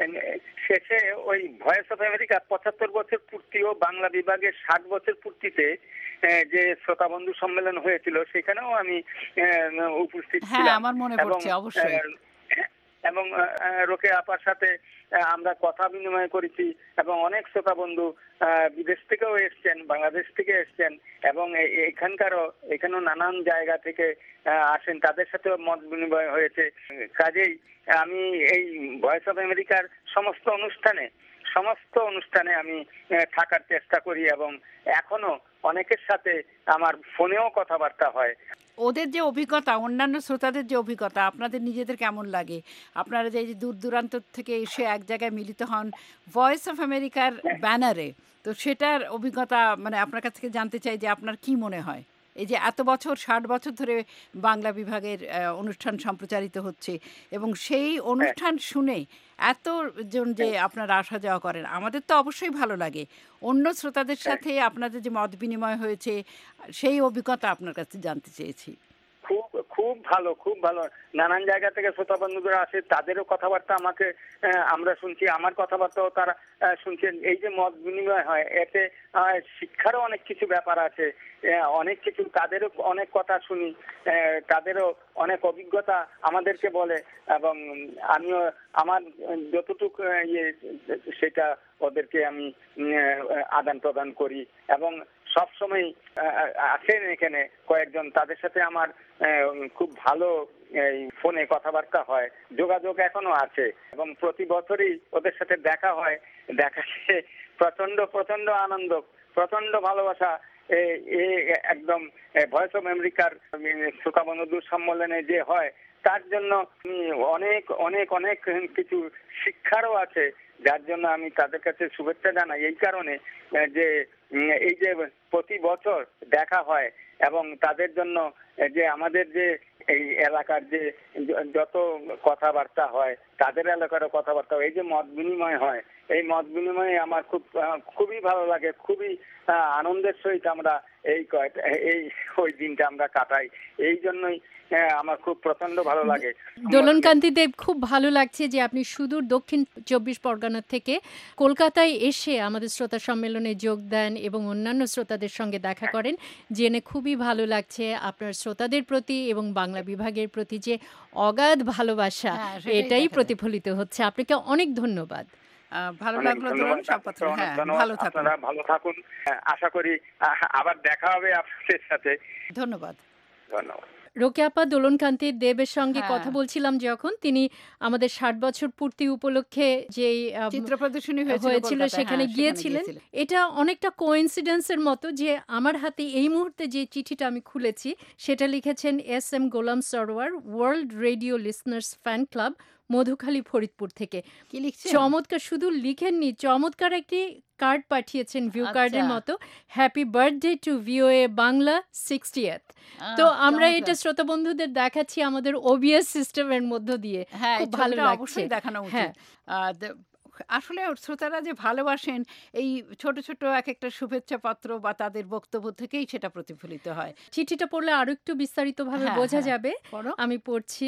শেষে ওই ভয়েস অফ আমেরিকা পঁচাত্তর বছর পূর্তি ও বাংলা বিভাগের ষাট বছর পূর্তিতে আহ, যে শ্রোতা বন্ধু সম্মেলন হয়েছিল সেখানেও আমি আহ, উপস্থিত হ্যাঁ, ছিলাম আমার মনে এবং পড়ছে, অবশ্যই। আহ, এবং আহ, রোকে আপার সাথে আহ, আমরা কথা বিনিময় করেছি এবং অনেক শ্রোতা বন্ধু আহ, বিদেশ থেকেও এসছেন, বাংলাদেশ থেকে এসছেন এবং এ- এখানকারও এখানেও নানান জায়গা থেকে আহ, আসেন, তাদের সাথেও মত বিনিময় হয়েছে। কাজেই আমি এই ভয়েস অফ আমেরিকার সমস্ত অনুষ্ঠানে সমস্ত অনুষ্ঠানে আমি আহ, থাকার চেষ্টা করি এবং এখনো অনেকের সাথে আমার ফোনেও কথাবার্তা হয়। ওদের যে অভিজ্ঞতা, অন্যান্য শ্রোতাদের যে অভিজ্ঞতা, আপনাদের নিজেদের কেমন লাগে? আপনারা যে এই যে দূর দূরান্ত থেকে এসে এক জায়গায় মিলিত হন ভয়েস অফ আমেরিকার ব্যানারে, তো সেটার অভিজ্ঞতা মানে আপনার কাছ থেকে জানতে চাই যে আপনার কি মনে হয় এই যে এত বছর ষাট বছর ধরে বাংলা বিভাগের আহ, অনুষ্ঠান সম্প্রচারিত হচ্ছে এবং সেই অনুষ্ঠান শুনে এত জন যে আপনারা আসা যাওয়া করেন, আমাদের তো অবশ্যই ভালো লাগে। অন্য শ্রোতাদের সাথে আপনাদের যে মত বিনিময় হয়েছে সেই অভিজ্ঞতা আপনার কাছে জানতে চেয়েছি। খুব খুব ভালো, খুব ভালো। নানান জায়গা থেকে শ্রোতা বন্ধুরা আসে, তাদেরও কথাবার্তা আমাকে আহ, আমরা শুনছি, আমার কথাবার্তাও তারা আহ, শুনছেন। এই যে মত বিনিময় হয় এতে আহ, শিক্ষারও অনেক কিছু ব্যাপার আছে, আহ, অনেক কিছু তাদেরও অনেক কথা শুনি, আহ, তাদেরও অনেক অভিজ্ঞতা আমাদেরকে বলে এবং আমিও আমার যতটুকু আহ, ইয়ে সেটা ওদেরকে আমি উম, আহ, আদান প্রদান করি এবং সবসময় আছেন এখানে কয়েকজন, তাদের সাথে আমার আহ, খুব ভালো এই ফোনে কথাবার্তা হয়, যোগাযোগ এখনো আছে এবং প্রতি বছরই ওদের সাথে দেখা হয়। দেখাতে প্রচন্ড প্রচন্ড আনন্দ, প্রচন্ড ভালোবাসা। এ- এ একদম ভয়েস অফ আমেরিকার শ্রোতা বন্ধু সম্মেলনে যে হয় তার জন্য আমি অনেক অনেক অনেক কিছু শিক্ষারও আছে, যার জন্য আমি তাদের কাছে শুভেচ্ছা জানাই। এই কারণে আহ, যে উম, এই যে প্রতি বছর দেখা হয় এবং তাদের জন্য যে আমাদের যে এই এলাকার যে য- যত কথাবার্তা হয়, তাদের এলাকারও কথাবার্তা হয়, এই যে মত বিনিময় হয়, এই মত বিনিময়ে আমার খুব আহ, খুবই ভালো লাগে, খুবই আহ, আনন্দের সহিত আমরা এই কয়টা এই ওই দিনটা আমরা কাটাই। এই জন্যই আহ, আমার খুব প্রচন্ড ভালো লাগে। দোলনকান্তি দেব, খুব ভালো লাগছে যে আপনি সুদূর দক্ষিণ চব্বিশ পরগনা থেকে কলকাতায় এসে আমাদের শ্রোতা সম্মেলনে যোগ দেন এবং অন্যান্য শ্রোতাদের সঙ্গে দেখা করেন, জেনে খুবই ভালো লাগছে আপনার শ্রোতাদের প্রতি এবং বাংলা বিভাগের প্রতি যে অগাধ ভালোবাসা, হ্যাঁ, সেটাই এটাই দেখা যায়। প্রতিফলিত হচ্ছে। আপনাকে অনেক ধন্যবাদ। আহ, ভালো অনেক লাগলো ধন্যবাদ, দোলন সবপত্র। আপনাকে অনেক হ্যাঁ, ধন্যবাদ। ভালো থাকুন। আপনারা ভালো থাকুন। হ্যাঁ, আশা করি আহ, আবার দেখা হবে আপনাদের সাথে। ধন্যবাদ। ধন্যবাদ। রোকেয়াপা দোলনকান্তি দেবের সঙ্গে হ্যাঁ। কথা বলছিলাম যখন তিনি আমাদের ষাট বছর পূর্তি উপলক্ষে যে আম, চিত্র প্রদর্শনী হয়েছিল হয়েছিল কলকাতায়, সেখানে হ্যাঁ, গিয়েছিলেন। গিয়েছিলেন। এটা অনেকটা কোইন্সিডেন্সের মতো যে আমার হাতে এই মুহূর্তে যে চিঠিটা আমি খুলেছি সেটা লিখেছেন S M Golam Sarwar, world radio listeners fan club, Madhukhali, Faridpur থেকে। কি লিখছেন? চমৎকার, শুধু লিখেননি, চমৎকার একটি কার্ড পাঠিয়েছেন ভিউ কার্ডের আচ্ছা। মতো। Happy birthday to VOA Bangla sixtieth. তো আমরা এটা শ্রোতা বন্ধুদের দেখাচ্ছি আমাদের ওবিএস সিস্টেমের মধ্য দিয়ে। হ্যাঁ, খুব এই ভালো ছবিটা লাগছে। অবশ্যই দেখানো হ্যাঁ। উচিত। আহ, দ- আসলে শ্রোতারা যে ভালোবাসেন এই ছোট ছোট এক একটা শুভেচ্ছা পত্র বা তাদের বক্তব্য থেকেই সেটা প্রতিফলিত হয়। চিঠিটা পড়লে আরো একটু বিস্তারিতভাবে হ্যাঁ, বোঝা হ্যাঁ, যাবে। পড়ো। আমি পড়ছি।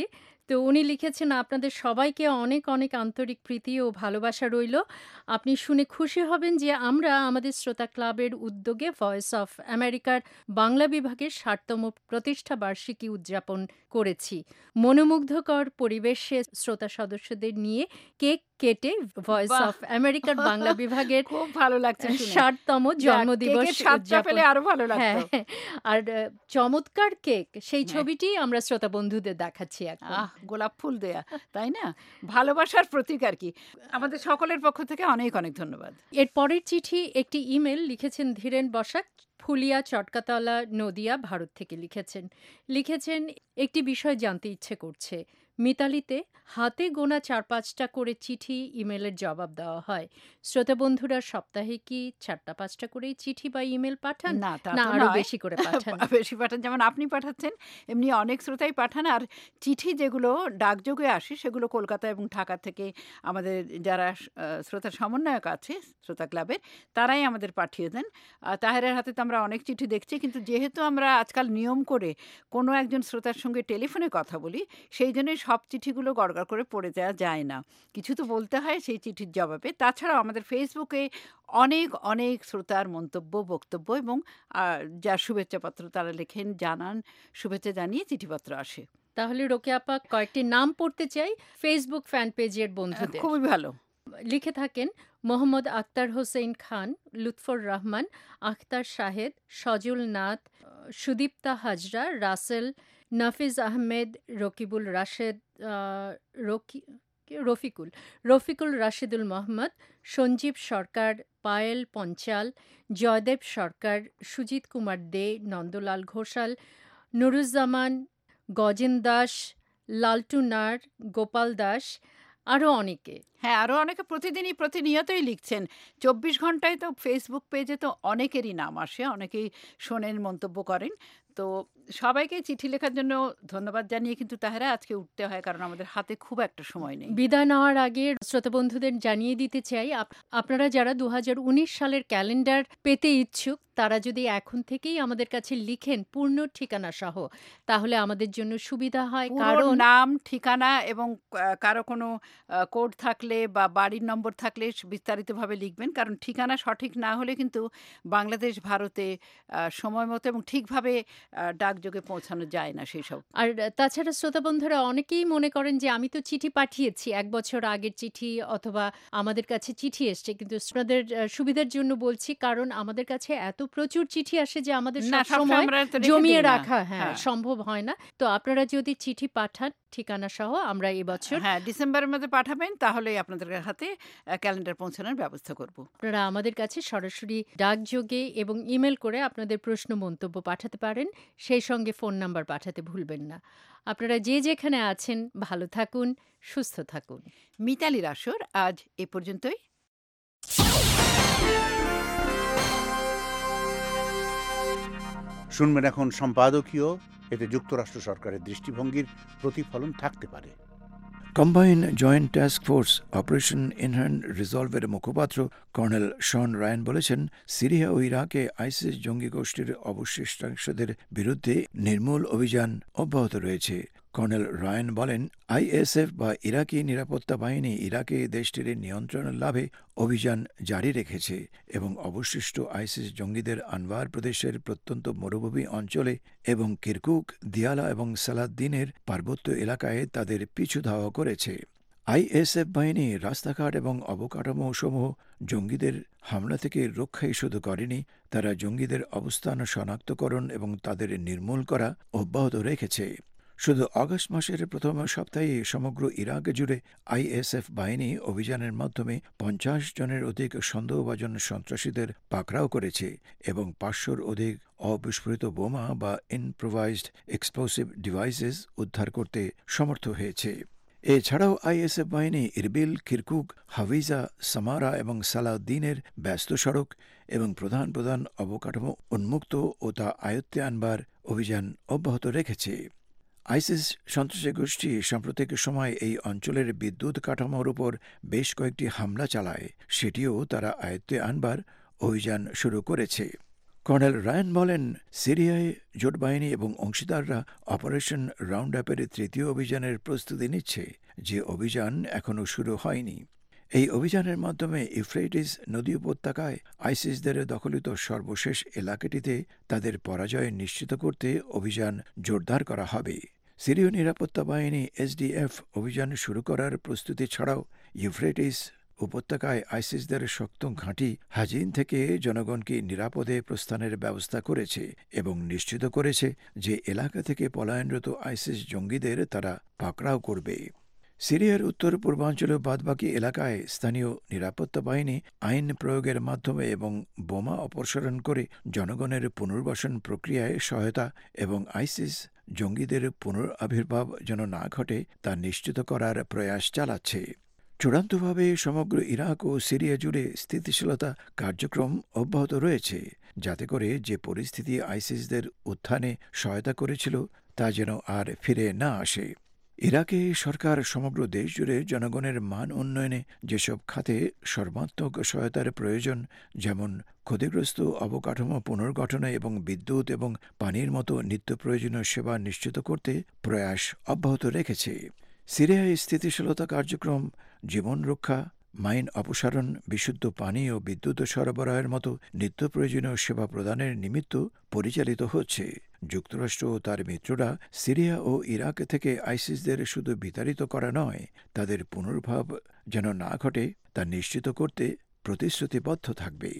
তো উনি লিখেছেন, আপনাদের সবাইকে অনেক অনেক আন্তরিক প্রীতি ও ভালোবাসা রইল। আপনি শুনে খুশি হবেন যে আমরা আমাদের শ্রোতা ক্লাবের উদ্যোগে ভয়েস অফ আমেরিকার বাংলা বিভাগের ষাটতম প্রতিষ্ঠা বার্ষিকী উদযাপন করেছি। মনোমুগ্ধকর পরিবেশে শ্রোতা সদস্যদের নিয়ে কেক কেটে ভয়েস বাহ! অফ আমেরিকার বাংলা বিভাগের খুব ভালো লাগছে শুনে। ষাটতম যাক, জন্মদিবস কেকের স্বাদটা উদযাপন। পেলে আরো ভালো হ্যাঁ, লাগতো। হ্যাঁ। আর আহ, চমৎকার কেক, সেই হ্যাঁ। ছবিটি আমরা শ্রোতা বন্ধুদের দেখাচ্ছি এখন। আহ গোলাপ ফুল দেয়া, তাই না? ভালোবাসার প্রতীক আর কি। আমাদের সকলের পক্ষ থেকে অনেক অনেক ধন্যবাদ। এর পরের চিঠি একটি ইমেল লিখেছেন ধীরেন বসাক, ফুলিয়া চটকাতলা নদিয়া ভারত থেকে লিখেছেন। লিখেছেন, একটি বিষয় জানতে ইচ্ছে করছে। মিতালিতে হাতে গোনা চার পাঁচটা করে চিঠি ইমেলের জবাব দেওয়া হয়। শ্রোতা বন্ধুরা সপ্তাহে কি চারটা পাঁচটা করে চিঠি বা ইমেল পাঠান, না তা না তো আরো নয়। বেশি করে পাঠান? বেশি পাঠান, যেমন আপনি পাঠাচ্ছেন, এমনি অনেক শ্রোতাই পাঠান। আর চিঠি যেগুলো ডাকযোগে আসে সেগুলো কলকাতা এবং ঢাকা থেকে আমাদের যারা আহ, শ্রোতা সমন্বয়ক আছে শ্রোতা ক্লাবের, তারাই আমাদের পাঠিয়ে দেন। আহ, তাহেরের হাতে তো আমরা অনেক চিঠি দেখছি, কিন্তু যেহেতু আমরা আজকাল নিয়ম করে কোনো একজন শ্রোতার সঙ্গে টেলিফোনে কথা বলি, সেই জন্যই সব চিঠিগুলো গড়গড় করে পড়ে যাওয়া যায় না। কিছু তো বলতে হয় সেই চিঠির জবাবে। তাছাড়াও আমাদের ফেসবুকে অনেক অনেক শ্রোতার মন্তব্য, বক্তব্য এবং আহ, যার শুভেচ্ছাপত্র তারা লেখেন, জানান, শুভেচ্ছা জানিয়ে চিঠিপত্র আসে। তাহলে রোকে আপা কয়েকটি নাম পড়তে চাই ফেসবুক ফ্যান পেজের বন্ধুদের। খুবই ভালো। লিখে থাকেন মোহাম্মদ আক্তার হোসেন খান, লুৎফর রহমান, আখতার শাহেদ, সজল নাথ, সুদীপ্তা হাজরা, রাসেল, নাফিজ আহমেদ, রকিবুল রাশেদ, আহ, রকি রফিকুল রফিকুল রাশেদুল মোহাম্মদ, সঞ্জীব সরকার, পায়েল পঞ্চাল, জয়দেব সরকার, সুজিত কুমার দে, নন্দলাল ঘোষাল, নুরুজ্জামান, গজেন দাস, লালটু নার, গোপাল দাস, আরও অনেকে। হ্যাঁ, আরও অনেকে প্রতিদিনই প্রতিনিয়তই লিখছেন। চব্বিশ ঘন্টায় তো ফেসবুক পেজে তো অনেকেরই নাম আসে, অনেকেই শোনেন, মন্তব্য করেন। তো সবাইকে চিঠি লেখার জন্য ধন্যবাদ জানিয়ে কিন্তু তাহারা আজকে উঠতে হয়, কারণ আমাদের হাতে খুব একটা সময় নেই। বিদায় নেওয়ার আগে শ্রোতা বন্ধুদের জানিয়ে দিতে চাই, আপ- আপনারা যারা দু হাজার উনিশ সালের ক্যালেন্ডার পেতে ইচ্ছুক, তারা যদি এখন থেকেই আমাদের কাছে লিখেন পূর্ণ ঠিকানা সহ, তাহলে আমাদের জন্য সুবিধা হয়। পুরো কারণ নাম, ঠিকানা এবং আহ, কারো কোনো কোড থাকলে বা বাড়ির নম্বর থাকলে বিস্তারিতভাবে লিখবেন, কারণ ঠিকানা সঠিক না হলে কিন্তু বাংলাদেশ ভারতে আহ, সময় মতো এবং ঠিকভাবে আহ, ডাকযোগে পৌঁছানো যায় না সেই সব। আর তাছাড়া শ্রোতা বন্ধুরা অনেকেই মনে করেন যে আমি তো চিঠি পাঠিয়েছি, এক বছর আগের চিঠি, অথবা আমাদের কাছে চিঠি এসছে, কিন্তু আপনাদের আহ, সুবিধার জন্য বলছি, কারণ আমাদের কাছে এত প্রচুর চিঠি আসে যে আমাদের না, সব সবসময় সময় আমরা তো রেখে জমিয়ে দিই না। রাখা হ্যাঁ হ্যাঁ। সম্ভব হয় না। তো আপনারা যদি চিঠি পাঠান ঠিকানা সহ, আমরা এবছর হ্যাঁ, ডিসেম্বরের মধ্যে পাঠাবেন, তাহলে আপনাদের হাতে ক্যালেন্ডার পৌঁছানোর ব্যবস্থা করব। আপনারা আমাদের কাছে সরাসরি ডাকযোগে এবং ইমেল করে আপনাদের প্রশ্ন মন্তব্য পাঠাতে পারেন, সেই সঙ্গে ফোন নাম্বার পাঠাতে ভুলবেন না। আপনারা যে যেখানে আছেন ভালো থাকুন, সুস্থ থাকুন। মিতালির আসর আজ এ পর্যন্তই। শুনবেন এখন সম্পাদকীয়। এতে যুক্তরাষ্ট্র সরকারের দৃষ্টিভঙ্গির প্রতিফলন থাকতে পারে। Combine joint task force operation inherent রিজলভের মুখপাত্র কর্নেল শন রায়ান বলেছেন, সিরিয়া ও ইরাকে আইসিস জঙ্গি গোষ্ঠীর অবশিষ্টাংশদের বিরুদ্ধে নির্মূল অভিযান অব্যাহত রয়েছে। কর্নেল রায়ান বলেন, আইএসএফ বা ইরাকি নিরাপত্তা বাহিনী ইরাকে দেশটির নিয়ন্ত্রণ লাভে অভিযান জারি রেখেছে এবং অবশিষ্ট আইসিস জঙ্গিদের আনবার প্রদেশের প্রত্যন্ত মরুভূমি অঞ্চলে এবং কিরকুক, দিয়ালা এবং সালাদ্দিনের পার্বত্য এলাকায় তাদের পিছু ধাওয়া করেছে। আইএসএফ বাহিনী রাস্তাঘাট এবং অবকাঠামো সমূহ জঙ্গিদের হামলা থেকে রক্ষাই শুধু করেনি, তারা জঙ্গিদের অবস্থান শনাক্তকরণ এবং তাদের নির্মূল করা অব্যাহত রেখেছে। শুধু আগস্ট মাসের প্রথম সপ্তাহে সমগ্র ইরাক জুড়ে আইএসএফ বাহিনী অভিযানের মাধ্যমে পঞ্চাশ জনের অধিক সন্দেহভাজন সন্ত্রাসীদের পাকড়াও করেছে এবং পাঁচশোর অধিক অবিস্ফোরিত বোমা বা ইম্প্রোভাইজড এক্সপ্লোসিভ ডিভাইসেস উদ্ধার করতে সমর্থ হয়েছে। এছাড়াও আইএসএফ বাহিনী ইরবিল, কিরকুক, হাভিজা, সামারা এবং সালাউদ্দিনের ব্যস্ত সড়ক এবং প্রধান প্রধান অবকাঠামো উন্মুক্ত ও তা আয়ত্তে আনবার অভিযান অব্যাহত রেখেছে। আইসিস সন্ত্রাসী গোষ্ঠী সাম্প্রতিক সময় এই অঞ্চলের বিদ্যুৎ কাঠামোর উপর বেশ কয়েকটি হামলা চালায়, সেটিও তারা আয়ত্তে আনবার অভিযান শুরু করেছে। কর্নেল রায়ান বলেন, সিরিয়ায় জোট বাহিনী এবং অংশীদাররা অপারেশন রাউন্ড আপের তৃতীয় অভিযানের প্রস্তুতি নিচ্ছে, যে অভিযান এখনও শুরু হয়নি। এই অভিযানের মাধ্যমে ইউফ্রেটিস নদী উপত্যকায় আইসিসদের দখলিত সর্বশেষ এলাকাটিতে তাদের পরাজয় নিশ্চিত করতে অভিযান জোরদার করা হবে। সিরীয় নিরাপত্তা বাহিনী এসডিএফ অভিযান শুরু করার প্রস্তুতি ছাড়াও ইউফ্রেটিস উপত্যকায় আইসিসদের শক্ত ঘাঁটি হাজিন থেকে জনগণকে নিরাপদে প্রস্থানের ব্যবস্থা করেছে এবং নিশ্চিত করেছে যে এলাকা থেকে পলায়নরত আইসিস জঙ্গিদের তারা পাকড়াও করবে। সিরিয়ার উত্তর পূর্বাঞ্চলীয় বাদবাকি এলাকায় স্থানীয় নিরাপত্তা বাহিনী আইন প্রয়োগের মাধ্যমে এবং বোমা অপসারণ করে জনগণের পুনর্বাসন প্রক্রিয়ায় সহায়তা এবং আইসিস জঙ্গিদের পুনরাবির্ভাব যেন না ঘটে তা নিশ্চিত করার প্রয়াস চালাচ্ছে। চূড়ান্তভাবে সমগ্র ইরাক ও সিরিয়া জুড়ে স্থিতিশীলতা কার্যক্রম অব্যাহত রয়েছে, যাতে করে যে পরিস্থিতি আইসিসদের উত্থানে সহায়তা করেছিল তা যেন আর ফিরে না আসে। ইরাকে সরকার সমগ্র দেশ জুড়ে জনগণের মান উন্নয়নে যেসব খাতে সর্বাত্মক সহায়তার প্রয়োজন, যেমন ক্ষতিগ্রস্ত অবকাঠামো পুনর্গঠনে এবং বিদ্যুৎ এবং পানির মতো নিত্য প্রয়োজনীয় সেবা নিশ্চিত করতে প্রয়াস অব্যাহত রেখেছে। সিরিয়ায় স্থিতিশীলতা কার্যক্রম জীবন রক্ষা, মাইন অপসারণ, বিশুদ্ধ পানি ও বিদ্যুৎ সরবরাহের মতো নিত্য প্রয়োজনীয় সেবা প্রদানের নিমিত্ত পরিচালিত হচ্ছে। যুক্তরাষ্ট্র ও তার মিত্ররা সিরিয়া ও ইরাক থেকে আইসিসদের শুধু বিতাড়িত করা নয়, তাদের পুনর্ভাব যেন না ঘটে তা নিশ্চিত করতে প্রতিশ্রুতিবদ্ধ থাকবে।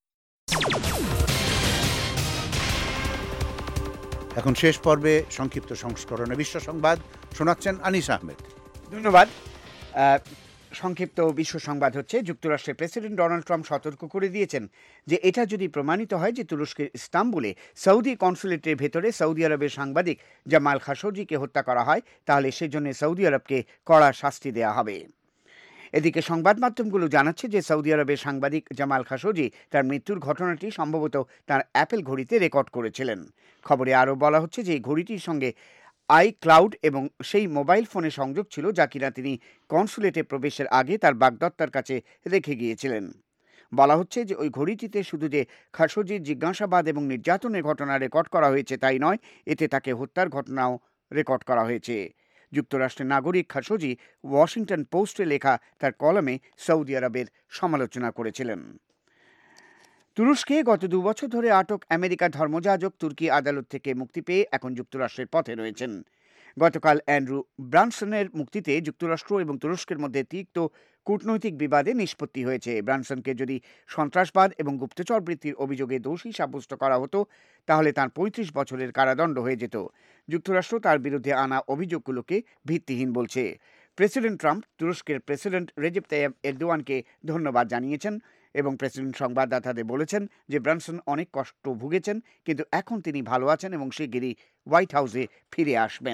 এখন শেষ পর্বে সংক্ষিপ্ত সংস্করণে বিশ্ব সংবাদ শোনাচ্ছেন আনিস আহমেদ। ধন্যবাদ। সংক্ষিপ্ত বিশ্ব সংবাদ হচ্ছে, যুক্তরাষ্ট্রের প্রেসিডেন্ট ডোনাল্ড ট্রাম্প সতর্ক করে দিয়েছেন যে এটা যদি প্রমাণিত হয় যে তুরস্কের ইস্তাম্বুলে সৌদি কনসুলেটের ভেতরে সৌদি আরবের সাংবাদিক জামাল খাশোগিকে হত্যা করা হয়, তাহলে সেজন্য সৌদি আরবকে কড়া শাস্তি দেওয়া হবে। এদিকে সংবাদ মাধ্যমগুলো জানাচ্ছে যে সৌদি আরবের সাংবাদিক জামাল খাশোগি তার মৃত্যুর ঘটনাটি সম্ভবত তার অ্যাপেল ঘড়িতে রেকর্ড করেছিলেন। খবরে আরও বলা হচ্ছে যে এই ঘড়িটির সঙ্গে আই ক্লাউড এবং সেই মোবাইল ফোনে সংযোগ ছিল যা কিনা তিনি কনসুলেটে প্রবেশের আগে তার বাগদত্তার কাছে রেখে গিয়েছিলেন। বলা হচ্ছে যে ওই ঘড়িটিতে শুধু যে খাশোগির জিজ্ঞাসাবাদ এবং নির্যাতনের ঘটনা রেকর্ড করা হয়েছে তাই নয়, এতে তাকে হত্যার ঘটনাও রেকর্ড করা হয়েছে। যুক্তরাষ্ট্রের নাগরিক খাশোগি ওয়াশিংটন পোস্টে লেখা তার কলামে সৌদি আরবের সমালোচনা করেছিলেন। তুরস্কে গত দুবছর ধরে আটক আমেরিকার ধর্মযাজক তুর্কি আদালত থেকে মুক্তি পেয়ে এখন যুক্তরাষ্ট্রের পথে রয়েছেন। গতকাল অ্যান্ড্রু ব্রানসনের মুক্তিতে যুক্তরাষ্ট্র এবং তুরস্কের মধ্যে তিক্ত কূটনৈতিক বিবাদে নিষ্পত্তি হয়েছে। ব্রানসনকে যদি সন্ত্রাসবাদ এবং গুপ্তচর বৃত্তির অভিযোগে দোষী সাব্যস্ত করা হতো তাহলে তার পঁয়ত্রিশ বছরের কারাদণ্ড হয়ে যেত। যুক্তরাষ্ট্র তার বিরুদ্ধে আনা অভিযোগগুলোকে ভিত্তিহীন বলছে। প্রেসিডেন্ট ট্রাম্প তুরস্কের প্রেসিডেন্ট রেজেপ তাইয়েপ এরদোয়ানকে ধন্যবাদ জানিয়েছেন এবং প্রেসিডেন্ট সংবাদদাতাদের বলেছেন যে ব্রানসন অনেক কষ্ট ভুগেছেন, কিন্তু এখন তিনি ভালো আছেন এবং শিগগিরই হোয়াইট হাউসে ফিরে আসবেন।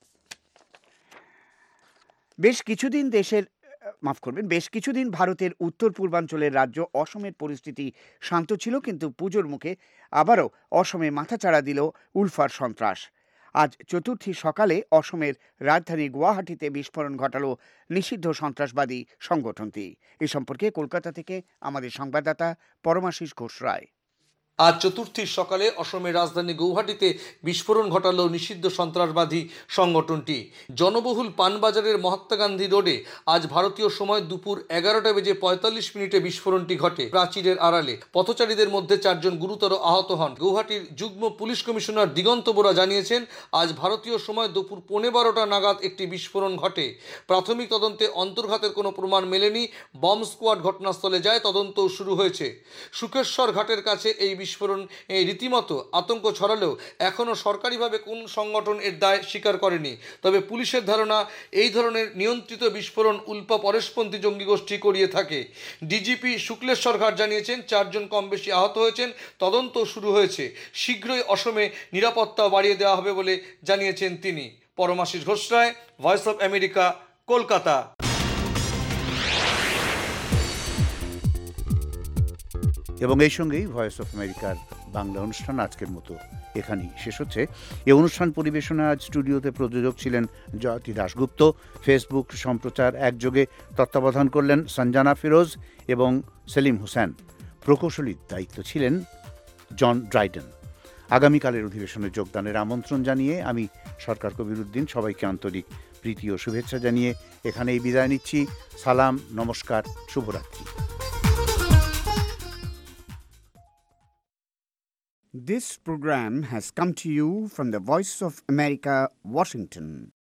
বেশ কিছুদিন দেশের মাফ করবেন বেশ কিছুদিন ভারতের উত্তর পূর্বাঞ্চলের রাজ্য অসমের পরিস্থিতি শান্ত ছিল, কিন্তু পুজোর মুখে আবারও অসমে মাথাচাড়া দিল উলফার সন্ত্রাস। আজ চতুর্থী সকালে অসমের রাজধানী গুয়াহাটিতে বিস্ফোরণ ঘটালো নিষিদ্ধ সন্ত্রাসবাদী সংগঠনটি। এ সম্পর্কে কলকাতা থেকে আমাদের সংবাদদাতা পরমাশিস ঘোষ রায়। আজ চতুর্থীর সকালে অসমের রাজধানী গৌহাটিতে বিস্ফোরণ ঘটালো নিষিদ্ধ সন্ত্রাসবাদী সংগঠনটি। জনবহুল পানবাজারের মহাত্মা গান্ধী রোডে আজ ভারতীয় সময় দুপুর এগারোটা বেজে পঁয়তাল্লিশ মিনিটে বিস্ফোরণটি ঘটে। প্রাচীরের আড়ালে পথচারীদের মধ্যে চারজন গুরুতর আহত হন। গৌহাটির যুগ্ম পুলিশ কমিশনার দিগন্ত বোরা জানিয়েছেন, আজ ভারতীয় সময় দুপুর পৌনে বারোটা নাগাদ একটি বিস্ফোরণ ঘটে। প্রাথমিক তদন্তে অন্তর্ঘাতের কোনো প্রমাণ মেলেনি। বম্ব স্কোয়াড ঘটনাস্থলে যায়, তদন্তও শুরু হয়েছে। শুকেশ্বর ঘাটের কাছে এই বিস্ফোরণ রীতিমতো আতঙ্ক ছড়ালেও এখনও সরকারিভাবে কোন সংগঠন এর দায় স্বীকার করেনি। তবে পুলিশের ধারণা এই ধরনের নিয়ন্ত্রিত বিস্ফোরণ উল্পা পরেশপন্থী জঙ্গি গোষ্ঠী করিয়ে থাকে। ডিজিপি শুক্লেশ্বর ঘাট জানিয়েছেন, চারজন কম বেশি আহত হয়েছেন, তদন্ত শুরু হয়েছে। শীঘ্রই অসমে নিরাপত্তা বাড়িয়ে দেওয়া হবে বলে জানিয়েছেন তিনি। Paramashis Ghosh Roy, voice of America, Kolkata. এবং এই সঙ্গেই ভয়েস অফ আমেরিকার বাংলা অনুষ্ঠান আজকের মতো এখানেই শেষ হচ্ছে। এই অনুষ্ঠান পরিবেশনা আজ স্টুডিওতে প্রযোজক ছিলেন জয়তী দাশগুপ্ত। ফেসবুক সম্প্রচার একযোগে তত্ত্বাবধান করলেন সঞ্জানা ফিরোজ এবং সেলিম হোসেন। প্রকৌশলীর দায়িত্ব ছিলেন জন ড্রাইডেন। আগামীকালের অধিবেশনে যোগদানের আমন্ত্রণ জানিয়ে আমি সরকার কবিরুদ্দিন সবাইকে আন্তরিক প্রীতি ও শুভেচ্ছা জানিয়ে এখানেই বিদায় নিচ্ছি। সালাম, নমস্কার, শুভরাত্রি। This program has come to you from the Voice of America, Washington.